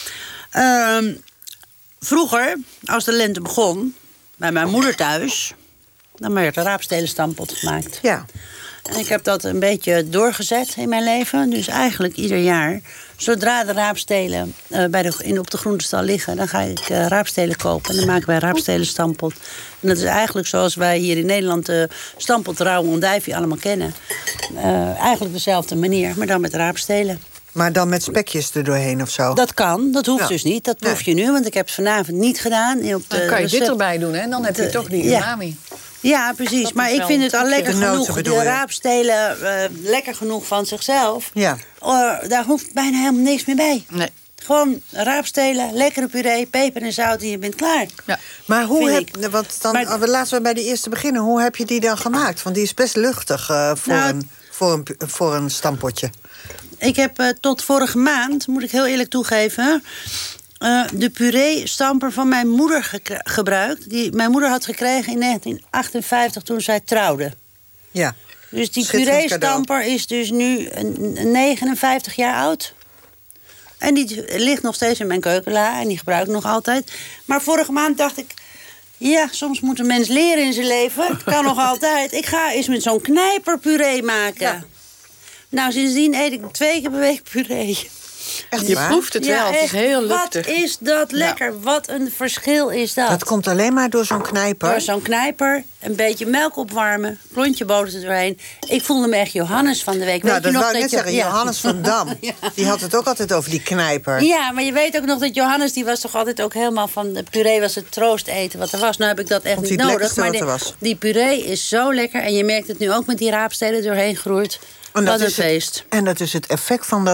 Vroeger, als de lente begon, bij mijn moeder thuis... dan werd er raapstelenstamppot gemaakt. Ja. En ik heb dat een beetje doorgezet in mijn leven. Dus eigenlijk ieder jaar, zodra de raapstelen op de groentestal liggen... dan ga ik raapstelen kopen en dan maken wij raapstelenstamppot. En dat is eigenlijk zoals wij hier in Nederland de stamppot, rauwe andijvie allemaal kennen. Eigenlijk dezelfde manier, maar dan met raapstelen. Maar dan met spekjes er doorheen of zo? Dat kan, dat hoeft dus niet. Dat proef je nu, want ik heb het vanavond niet gedaan. Dan kan je dit erbij doen, hè? Dan heb je toch die umami. Ja, precies. Maar ik vind het al lekker genoeg. De raapstelen lekker genoeg van zichzelf. Ja. Daar hoeft bijna helemaal niks meer bij. Nee. Gewoon raapstelen, lekkere puree, peper en zout en je bent klaar. Ja. Maar laten we bij de eerste beginnen. Hoe heb je die dan gemaakt? Want die is best luchtig voor een stampotje. Ik heb tot vorige maand, moet ik heel eerlijk toegeven... de puree-stamper van mijn moeder gebruikt. Die mijn moeder had gekregen in 1958 toen zij trouwde. Ja. Dus die puree-stamper is dus nu 59 jaar oud. En die ligt nog steeds in mijn keukenla en die gebruik ik nog altijd. Maar vorige maand dacht ik... ja, soms moet een mens leren in zijn leven. Het kan nog altijd. Ik ga eens met zo'n knijper puree maken. Ja. Nou, sindsdien eet ik 2 keer per week puree. Echt, je proeft het wel, het is heel luchtig. Wat is dat lekker, wat een verschil is dat. Dat komt alleen maar door zo'n knijper? Door zo'n knijper, een beetje melk opwarmen, klontje boter er doorheen. Ik voelde me echt Johannes van de week. Nou, dat wou ik net zeggen, Johannes van Dam. Ja. Die had het ook altijd over die knijper. Ja, maar je weet ook nog dat Johannes, die was toch altijd ook helemaal van... de puree was het troosteten wat er was. Nou heb ik dat echt niet nodig. Maar die puree is zo lekker. En je merkt het nu ook met die raapstelen doorheen geroerd. Wat een feest. En dat is het effect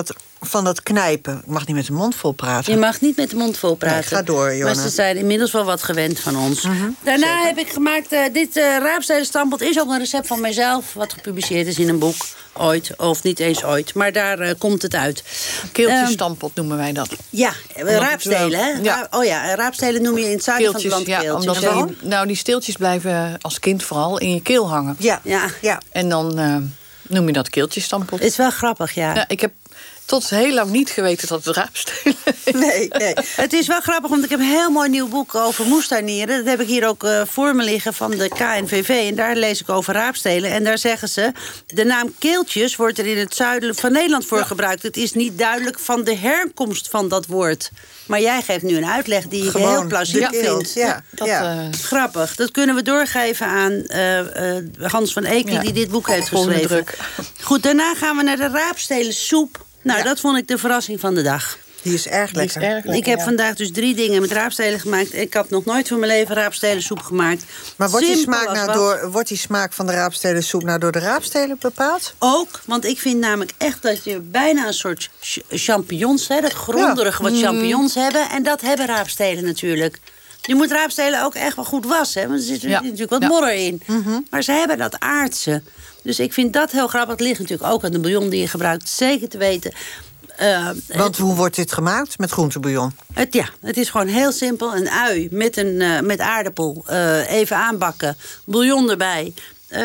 van dat knijpen. Ik mag niet met de mond vol praten. Je mag niet met de mond vol praten. Nee, ga door, Jonna. Maar ze zijn inmiddels wel wat gewend van ons. Daarna Zeker. heb ik gemaakt... dit raapstelen stamppot is ook een recept van mijzelf... wat gepubliceerd is in een boek. Ooit, of niet eens ooit. Maar daar komt het uit. Keeltjesstampot noemen wij dat. Ja, raapstelen, hè? Ja. Oh ja, raapstelen noem je in het zuiden van het land keeltjes. Omdat die steeltjes blijven als kind vooral in je keel hangen. Ja. En dan noem je dat keeltjesstampot. Is wel grappig, ja. Ik heb tot heel lang niet geweten dat het raapstelen is. Nee. Het is wel grappig, want ik heb een heel mooi nieuw boek over moestuinieren. Dat heb ik hier ook voor me liggen van de KNVV. En daar lees ik over raapstelen. En daar zeggen ze, de naam keeltjes wordt er in het zuiden van Nederland voor gebruikt. Het is niet duidelijk van de herkomst van dat woord. Maar jij geeft nu een uitleg die ik heel plausibel vind. Grappig. Dat kunnen we doorgeven aan Hans van Eekelen, die dit boek heeft geschreven. Goed, daarna gaan we naar de raapstelensoep. Nou, dat vond ik de verrassing van de dag. Die is erg lekker. Ik heb vandaag dus 3 dingen met raapstelen gemaakt. Ik had nog nooit van mijn leven raapstelensoep gemaakt. Maar wordt die smaak van de raapstelensoep nou door de raapstelen bepaald? Ook, want ik vind namelijk echt dat je bijna een soort champignons hebt. Dat gronderige wat champignons hebben. En dat hebben raapstelen natuurlijk. Je moet raapstelen ook echt wel goed wassen. Hè? Want er zit natuurlijk wat modder in. Maar ze hebben dat aardse. Dus ik vind dat heel grappig. Het ligt natuurlijk ook aan de bouillon die je gebruikt. Zeker te weten. Want hoe wordt dit gemaakt? Met groentebouillon? Het is gewoon heel simpel. Een ui met aardappel. Even aanbakken. Bouillon erbij.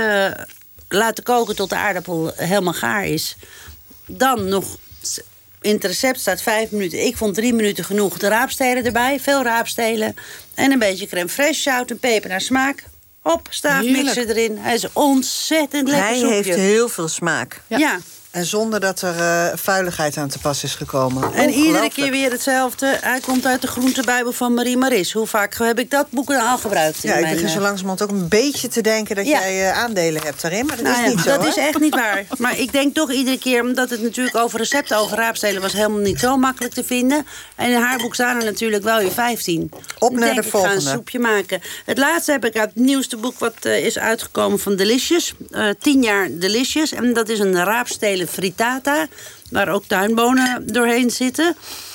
Laten koken tot de aardappel helemaal gaar is. Dan nog... In het recept staat 5 minuten. Ik vond 3 minuten genoeg. De raapstelen erbij. Veel raapstelen. En een beetje crème fraîche, zout en peper naar smaak. Op, staafmixer erin. Hij is ontzettend lekker soepje. Hij heeft heel veel smaak. Ja. En zonder dat er vuiligheid aan te pas is gekomen. En iedere keer weer hetzelfde. Hij komt uit de groentebijbel van Marie Maris. Hoe vaak heb ik dat boek al gebruikt? Ik begin zo langzamerhand ook een beetje te denken dat jij aandelen hebt daarin. Maar dat is niet zo, dat is echt niet waar. Maar ik denk toch iedere keer, omdat het natuurlijk over recepten over raapstelen was helemaal niet zo makkelijk te vinden. En in haar boek staan er natuurlijk wel weer 15. Op naar de volgende. Ik ga een soepje maken. Het laatste heb ik uit het nieuwste boek wat is uitgekomen van Delicious. 10 jaar Delicious. En dat is een raapstelen frittata, waar ook tuinbonen doorheen zitten.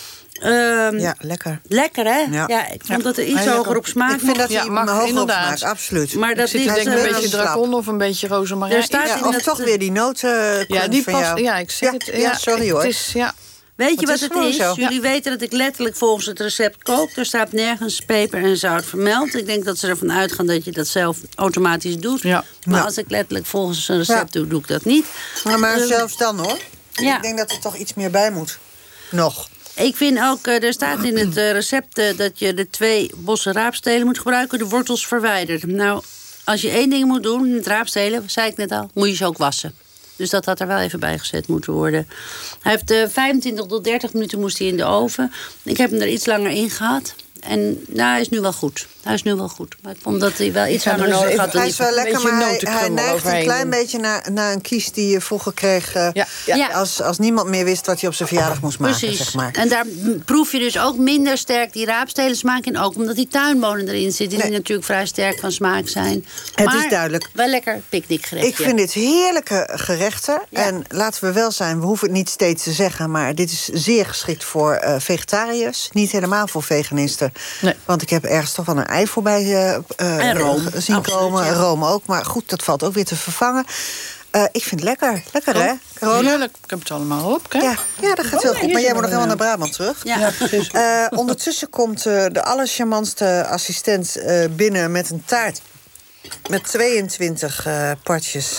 Lekker. Lekker, hè? Ja, ik vond dat er iets hoger op smaak. Ik vind dat hij mag hoger inderdaad. op smaak, absoluut. Maar dat is denk een beetje dracon of een beetje rozemarijn. Of toch weer die noten. Ja, die past. Ja, ik zeg het. Ja, sorry hoor. Het is, Weet je wat het is? Zo. Jullie weten dat ik letterlijk volgens het recept kook. Er staat nergens peper en zout vermeld. Ik denk dat ze ervan uitgaan dat je dat zelf automatisch doet. Ja. Maar als ik letterlijk volgens een recept doe, doe ik dat niet. Maar zelfs dan hoor. Ik denk dat er toch iets meer bij moet. Nog. Ik vind ook, er staat in het recept dat je de 2 bossen raapstelen moet gebruiken. De wortels verwijderd. Nou, als je 1 ding moet doen met raapstelen, zei ik net al, moet je ze ook wassen. Dus dat had er wel even bij gezet moeten worden. Hij heeft 25 tot 30 minuten moest hij in de oven. Ik heb hem er iets langer in gehad. En hij is nu wel goed. Maar ik vond dat hij wel iets langer nodig had. Hij is wel lekker, maar hij neigt een klein beetje naar een kies die je vroeger kreeg. Als niemand meer wist wat hij op zijn verjaardag moest maken. Precies. Zeg maar. En daar proef je dus ook minder sterk die raapstelen smaak in. Ook omdat die tuinbonen erin zitten. Die natuurlijk vrij sterk van smaak zijn. Het is duidelijk. Wel lekker picknickgerechtje. Ik vind dit heerlijke gerechten. Ja. En laten we wel zijn, we hoeven het niet steeds te zeggen, maar dit is zeer geschikt voor vegetariërs. Niet helemaal voor veganisten. Nee. Want ik heb ergens toch wel een ei voorbij en room zien komen. Ja. Room ook, maar goed, dat valt ook weer te vervangen. Ik vind het lekker. Lekker, hè, Carola? Heerlijk. Ik heb het allemaal op, hè? Ja, dat gaat heel goed. Maar jij moet nog helemaal naar Brabant terug. Ja. Ondertussen komt de allercharmantste assistent binnen met een taart. Met 22 partjes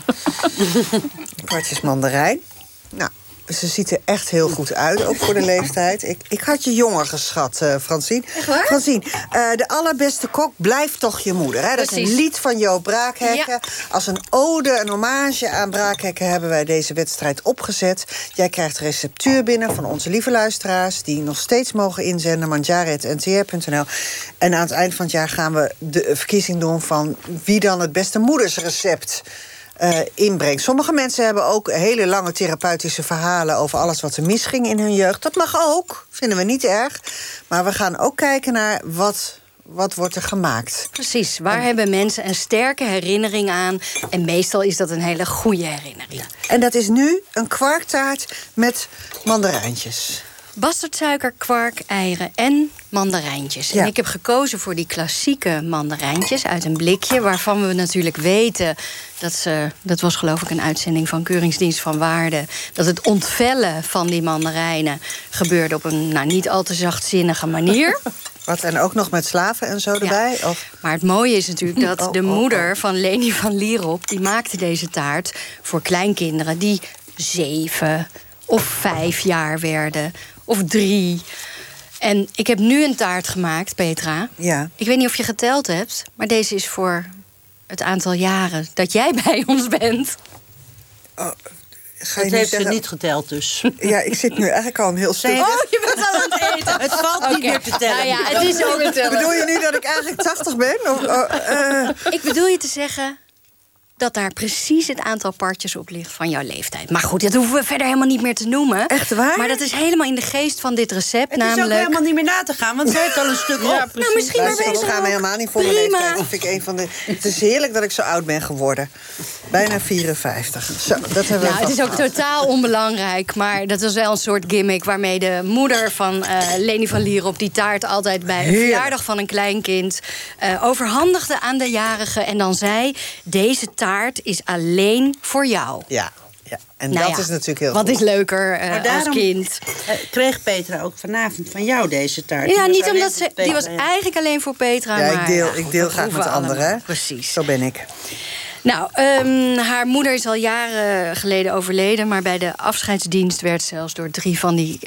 mandarijn. Nou, ze ziet er echt heel goed uit, ook voor de leeftijd. Ik had je jonger geschat, Francine. Echt waar? Francine, de allerbeste kok blijft toch je moeder. Hè? Dat is een lied van Joop Braakhekken. Ja. Als een ode, een hommage aan Braakhekken hebben wij deze wedstrijd opgezet. Jij krijgt receptuur binnen van onze lieve luisteraars, die nog steeds mogen inzenden, mandjaren@ntr.nl. En aan het eind van het jaar gaan we de verkiezing doen van wie dan het beste moedersrecept inbrengt. Sommige mensen hebben ook hele lange therapeutische verhalen over alles wat er misging in hun jeugd. Dat mag ook, vinden we niet erg. Maar we gaan ook kijken naar wat wordt er gemaakt? Precies, waar hebben mensen een sterke herinnering aan? En meestal is dat een hele goede herinnering. En dat is nu een kwarktaart met mandarijntjes. Bastardsuiker, kwark, eieren en mandarijntjes. Ja. En ik heb gekozen voor die klassieke mandarijntjes uit een blikje, waarvan we natuurlijk weten dat was geloof ik een uitzending van Keuringsdienst van Waarde, dat het ontvellen van die mandarijnen gebeurde op een niet al te zachtzinnige manier. Wat, en ook nog met slaven en zo erbij? Ja. Of? Maar het mooie is natuurlijk dat de moeder van Leni van Lierop, die maakte deze taart voor kleinkinderen die 7 of 5 jaar werden, of 3. En ik heb nu een taart gemaakt, Petra. Ja. Ik weet niet of je geteld hebt, maar deze is voor het aantal jaren dat jij bij ons bent. Oh, dat heeft ze niet geteld dus. Ja, ik zit nu eigenlijk al een heel stuk. Oh, je bent al aan het eten. Het valt niet meer te tellen. Nou ja, het is ook Bedoel je nu dat ik eigenlijk 80 ben? Ik bedoel je te zeggen dat daar precies het aantal partjes op ligt van jouw leeftijd. Maar goed, dat hoeven we verder helemaal niet meer te noemen. Echt waar? Maar dat is helemaal in de geest van dit recept. Het is ook helemaal niet meer na te gaan, want ze heeft al een stuk op. Nou, misschien maar ik schaam me helemaal niet voor mijn leeftijd. Dat vind ik een van de. Het is heerlijk dat ik zo oud ben geworden. Bijna 54. Zo, dat hebben we het is ook totaal onbelangrijk. Maar dat was wel een soort gimmick waarmee de moeder van Leni van Lierop die taart altijd bij een verjaardag van een kleinkind overhandigde aan de jarige. En dan zei: deze taart is alleen voor jou. Ja. En dat is natuurlijk heel wat goed. Is leuker als kind. Kreeg Petra ook vanavond van jou deze taart? Ja, niet omdat die was eigenlijk alleen voor Petra. Ja, maar ik deel graag met de anderen. Precies. Zo ben ik. Nou, haar moeder is al jaren geleden overleden, maar bij de afscheidsdienst werd zelfs door 3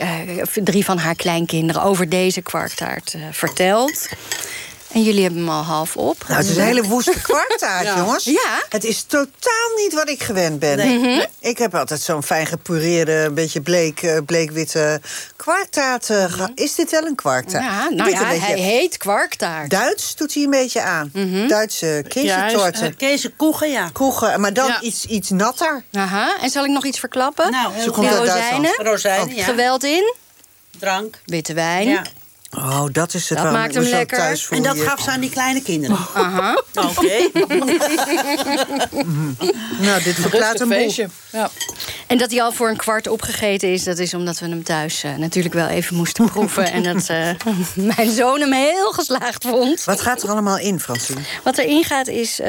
van haar kleinkinderen over deze kwarktaart verteld. En jullie hebben hem al half op. Nou, het is een hele woeste kwarktaart, jongens. Ja. Het is totaal niet wat ik gewend ben. Nee. Ik heb altijd zo'n fijn gepureerde, een beetje bleekwitte kwarktaart. Is dit wel een kwarktaart? Ja, nou ja, hij heet kwarktaart. Duits doet hij een beetje aan. Duitse käsetorten. Käsekuchen, ja. Kuchen, maar dan iets natter. Aha. En zal ik nog iets verklappen? Nou, ze komt uit Duitsland. Rozijnen, ja. Geweld in. Drank. Witte wijn. Ja. Oh, dat is het. Dat maakt hem lekker. En dat gaf ze aan die kleine kinderen. Aha. Oké. Nou, dit verklaart een boel. Ja. En dat hij al voor een kwart opgegeten is, dat is omdat we hem thuis natuurlijk wel even moesten proeven. En dat mijn zoon hem heel geslaagd vond. Wat gaat er allemaal in, Francine? Wat erin gaat is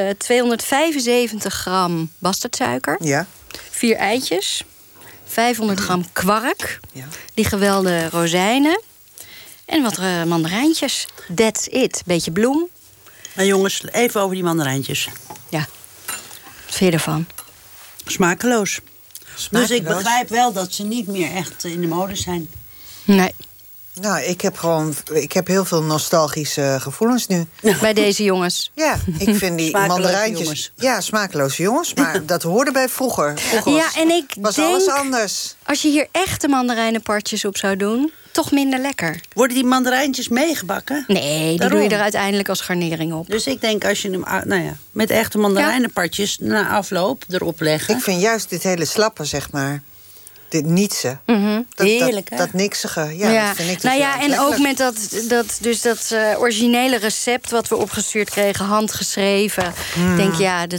275 gram bastardsuiker. Ja. 4 eitjes. 500 gram kwark. Ja. Die gewelde rozijnen. En wat mandarijntjes. That's it. Beetje bloem. Maar jongens, even over die mandarijntjes. Ja. Wat vind je ervan? Smakeloos. Dus ik begrijp wel dat ze niet meer echt in de mode zijn. Nee. Nou, ik heb heel veel nostalgische gevoelens nu. Bij deze jongens. Ja, ik vind die mandarijntjes. Jongens. Ja, smakeloze jongens. Maar dat hoorde bij vroeger. Ja, en ik was denk, alles anders. Als je hier echte mandarijnenpartjes op zou doen, toch minder lekker. Worden die mandarijntjes meegebakken? Nee, die doe je er uiteindelijk als garnering op. Dus ik denk als je hem met echte mandarijnenpartjes na afloop erop leggen. Ik vind juist dit hele slappe, zeg maar. Dit nietsen. Heerlijk, hè? Dat niksige. Ja, dat vind ik dus en lekker. ook met dat originele recept wat we opgestuurd kregen, handgeschreven. Ik denk,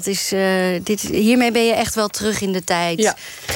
hiermee ben je echt wel terug in de tijd. Ja.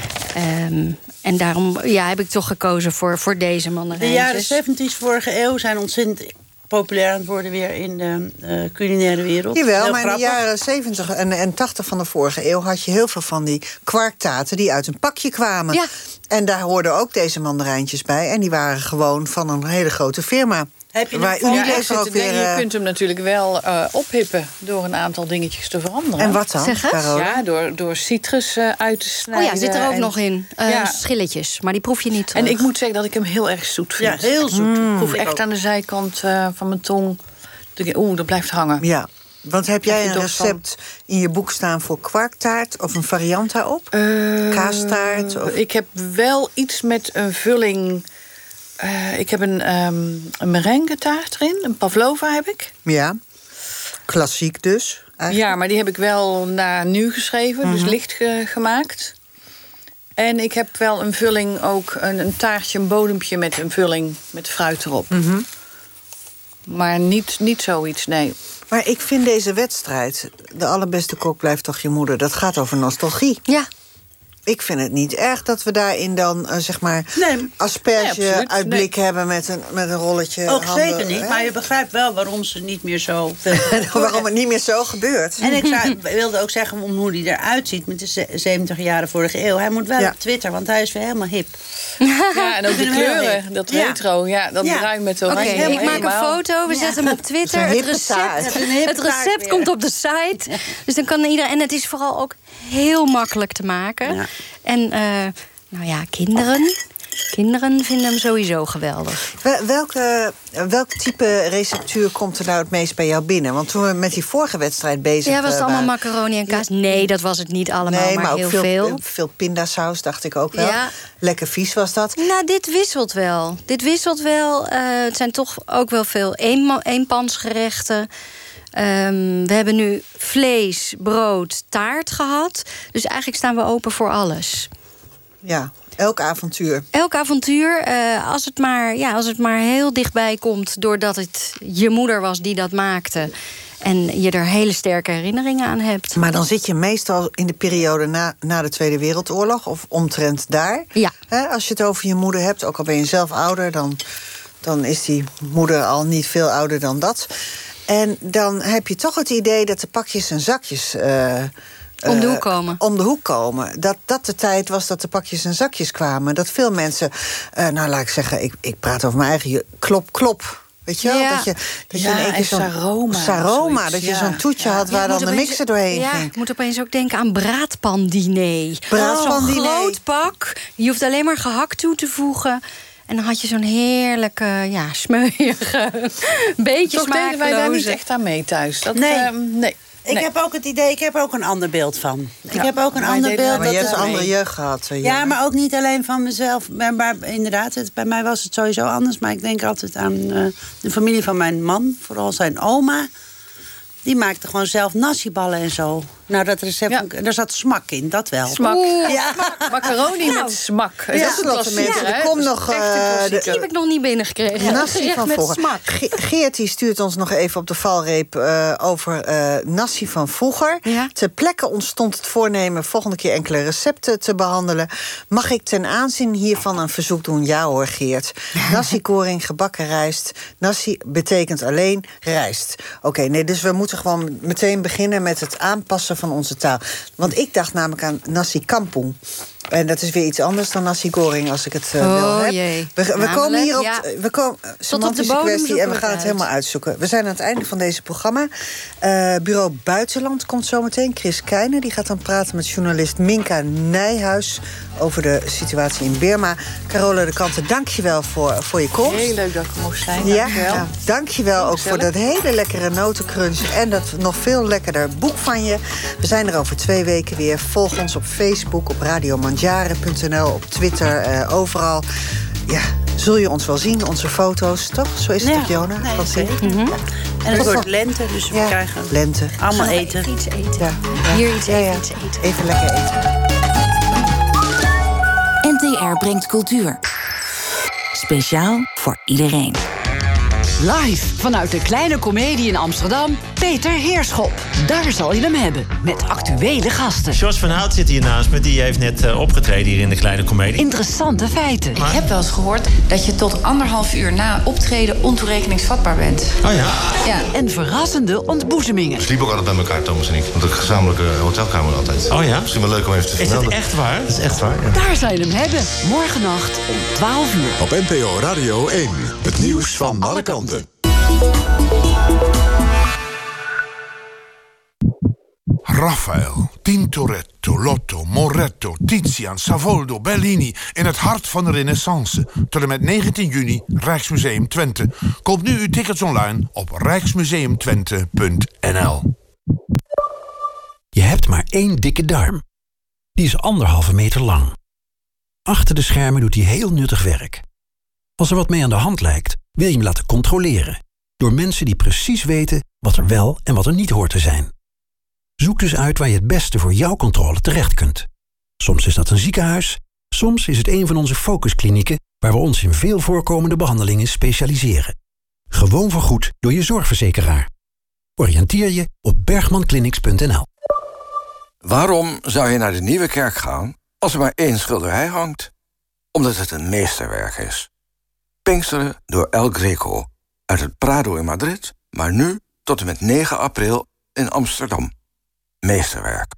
En daarom heb ik toch gekozen voor deze mandarijntjes. De jaren 70's vorige eeuw zijn ontzettend populair aan het worden weer in de culinaire wereld. Jawel, Heel maar in de grappig. jaren 70 en 80 van de vorige eeuw had je heel veel van die kwarktaarten die uit een pakje kwamen. Ja. En daar hoorden ook deze mandarijntjes bij. En die waren gewoon van een hele grote firma. Heb je waar Unilever ook weer... Je kunt hem natuurlijk wel ophippen door een aantal dingetjes te veranderen. En wat dan? Zeg eens. Carola? Ja, door citrus uit te snijden. Oh ja, zit er ook en- nog in. Schilletjes, maar die proef je niet terug. En ik moet zeggen dat ik hem heel erg zoet vind. Ja, heel zoet. Proef Ik echt ook. aan de zijkant van mijn tong. Dat blijft hangen. Ja. Want heb jij Heb je een toch van- recept in je boek staan voor kwarktaart? Of een variant daarop? Kaastaart? Of... Ik heb wel iets met een vulling. Ik heb een merengue taart erin. Een pavlova heb ik. Ja. Klassiek dus. Eigenlijk. Ja, maar die heb ik wel naar nu geschreven. Dus licht gemaakt. En ik heb wel een vulling ook. Een taartje, een bodempje met een vulling met fruit erop. Maar niet zoiets, nee. Maar ik vind deze wedstrijd, de allerbeste kok blijft toch je moeder, dat gaat over nostalgie. Ja. Ik vind het niet erg dat we daarin dan, asperge-uitblik hebben met een rolletje. Ook zeker niet, maar je begrijpt wel waarom ze niet meer zo... waarom het niet meer zo gebeurt. En ik wilde ook zeggen om hoe hij eruit ziet met de 70 jaren vorige eeuw. Hij moet wel op Twitter, want hij is weer helemaal hip. Ja, en ook de kleuren, dat retro, dat bruin met oranje. Oké, ik maak een foto, we zetten hem op Twitter. Het recept komt op de site. Dus dan kan iedereen... En het is vooral ook heel makkelijk te maken. Ja. En kinderen vinden hem sowieso geweldig. Welk type receptuur komt er nou het meest bij jou binnen? Want toen we met die vorige wedstrijd bezig waren... Ja, was het allemaal macaroni en kaas? Nee, dat was het niet allemaal, maar heel veel. Veel pindasaus, dacht ik ook wel. Ja. Lekker vies was dat. Nou, dit wisselt wel. Het zijn toch ook wel veel eenpansgerechten. We hebben nu vlees, brood, taart gehad. Dus eigenlijk staan we open voor alles. Ja, elk avontuur. Elk avontuur, als het maar heel dichtbij komt... doordat het je moeder was die dat maakte... en je er hele sterke herinneringen aan hebt. Maar dan zit je meestal in de periode na de Tweede Wereldoorlog... of omtrent daar. Ja. Als je het over je moeder hebt, ook al ben je zelf ouder... dan is die moeder al niet veel ouder dan dat... En dan heb je toch het idee dat de pakjes en zakjes... om de hoek komen. Om de hoek komen. Dat de tijd was dat de pakjes en zakjes kwamen. Dat veel mensen... laat ik zeggen, ik praat over mijn eigen... Klop. Weet je wel? Ja. Dat je in één keer zo'n saroma, dat je zo'n toetje had waar dan de mixer doorheen ging. Ik moet opeens ook denken aan braadpandiner. Braadpandiner. Zo'n groot pak. Je hoeft alleen maar gehakt toe te voegen... En dan had je zo'n heerlijke, smeuïge, beetje toch deden wij daar niet smakeloze. echt aan mee thuis. Nee. Ik heb ook het idee, ik heb er ook een ander beeld van. Ik heb ook een ander beeld. Maar je hebt een andere jeugd gehad. Ja, maar ook niet alleen van mezelf. Maar inderdaad, bij mij was het sowieso anders. Maar ik denk altijd aan de familie van mijn man. Vooral zijn oma. Die maakte gewoon zelf nasiballen en zo. Nou, dat recept, daar zat smak in, dat wel. Smak. Macaroni met smak. Dat is mensen. Er komt nog... Die heb ik nog niet binnengekregen. Nasi van vroeger. Geert die stuurt ons nog even op de valreep over nasi van vroeger. Ja. Ter plekke ontstond het voornemen volgende keer enkele recepten te behandelen. Mag ik ten aanzien hiervan een verzoek doen? Ja hoor, Geert. Nasi-koring, gebakken rijst. Nasi betekent alleen rijst. Oké, dus we moeten gewoon meteen beginnen met het aanpassen van onze taal. Want ik dacht namelijk aan nasi kampung. En dat is weer iets anders dan nasi goreng, als ik het wel heb. Jee. We komen hier op semantische kwestie en we gaan het helemaal uitzoeken. We zijn aan het einde van deze programma. Bureau Buitenland komt zometeen. Chris Keijne, die gaat dan praten met journalist Minka Nijhuis over de situatie in Birma. Carola de Kanten, dank je wel voor je komst. Heel leuk dat ik mocht zijn. Ja, dank je wel ook voor dat hele lekkere notencrunch en dat nog veel lekkerder boek van je. We zijn er over 2 weken weer. Volg ons op Facebook, op radiomandjaren.nl, op Twitter, overal. Ja, zul je ons wel zien, onze foto's, toch? Zo is het toch, Jona? En het wordt lente, dus we krijgen lente. Allemaal eten. Even iets eten. Ja. Hier iets eten. Even lekker eten. NTR brengt cultuur. Speciaal voor iedereen. Live vanuit de Kleine Comedie in Amsterdam, Peter Heerschop. Daar zal je hem hebben, met actuele gasten. Jos van Hout zit hier naast me, die heeft net opgetreden hier in de Kleine Comedie. Interessante feiten. Ik heb wel eens gehoord dat je tot 1,5 uur na optreden ontoerekeningsvatbaar bent. Oh ja? Ja. En verrassende ontboezemingen. We sliepen ook altijd bij elkaar, Thomas en ik. Want een gezamenlijke hotelkamer altijd. Oh ja? Misschien wel leuk om even te vermelden. Is het echt waar? Dat is echt waar, ja. Daar zal je hem hebben, morgennacht om 12 uur. Op NPO Radio 1, het nieuws van alle kanten. Raphaël, Tintoretto, Lotto, Moretto, Tizian, Savoldo, Bellini... in het hart van de Renaissance. Tot en met 19 juni, Rijksmuseum Twente. Koop nu uw tickets online op rijksmuseumtwente.nl. Je hebt maar 1 dikke darm. Die is 1,5 meter lang. Achter de schermen doet hij heel nuttig werk. Als er wat mee aan de hand lijkt, wil je hem laten controleren. Door mensen die precies weten wat er wel en wat er niet hoort te zijn. Zoek dus uit waar je het beste voor jouw controle terecht kunt. Soms is dat een ziekenhuis, soms is het een van onze focusklinieken waar we ons in veel voorkomende behandelingen specialiseren. Gewoon vergoed door je zorgverzekeraar. Oriënteer je op bergmanclinics.nl. Waarom zou je naar de Nieuwe Kerk gaan als er maar 1 schilderij hangt? Omdat het een meesterwerk is. Pinksteren door El Greco. Uit het Prado in Madrid, maar nu tot en met 9 april in Amsterdam. Meesterwerk.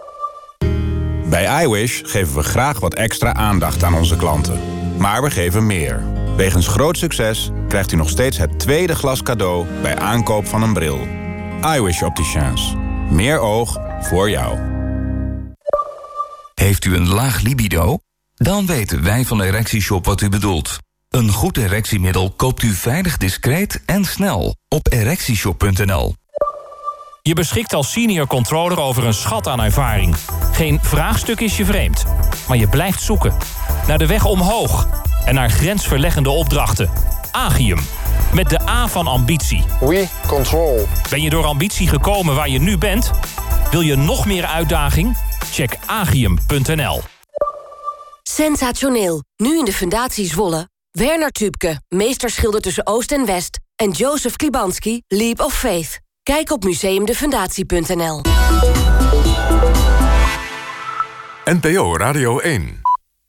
Bij iWish geven we graag wat extra aandacht aan onze klanten. Maar we geven meer. Wegens groot succes krijgt u nog steeds het tweede glas cadeau bij aankoop van een bril. iWish Opticians. Meer oog voor jou. Heeft u een laag libido? Dan weten wij van ErectieShop wat u bedoelt. Een goed erectiemiddel koopt u veilig, discreet en snel op ErectieShop.nl. Je beschikt als senior controller over een schat aan ervaring. Geen vraagstuk is je vreemd, maar je blijft zoeken. Naar de weg omhoog en naar grensverleggende opdrachten. Agium, met de A van ambitie. We control. Ben je door ambitie gekomen waar je nu bent? Wil je nog meer uitdaging? Check agium.nl. Sensationeel. Nu in de Fundatie Zwolle. Werner Tübke, meesterschilder tussen Oost en West. En Joseph Klibanski, Leap of Faith. Kijk op museumdefundatie.nl. NPO Radio 1.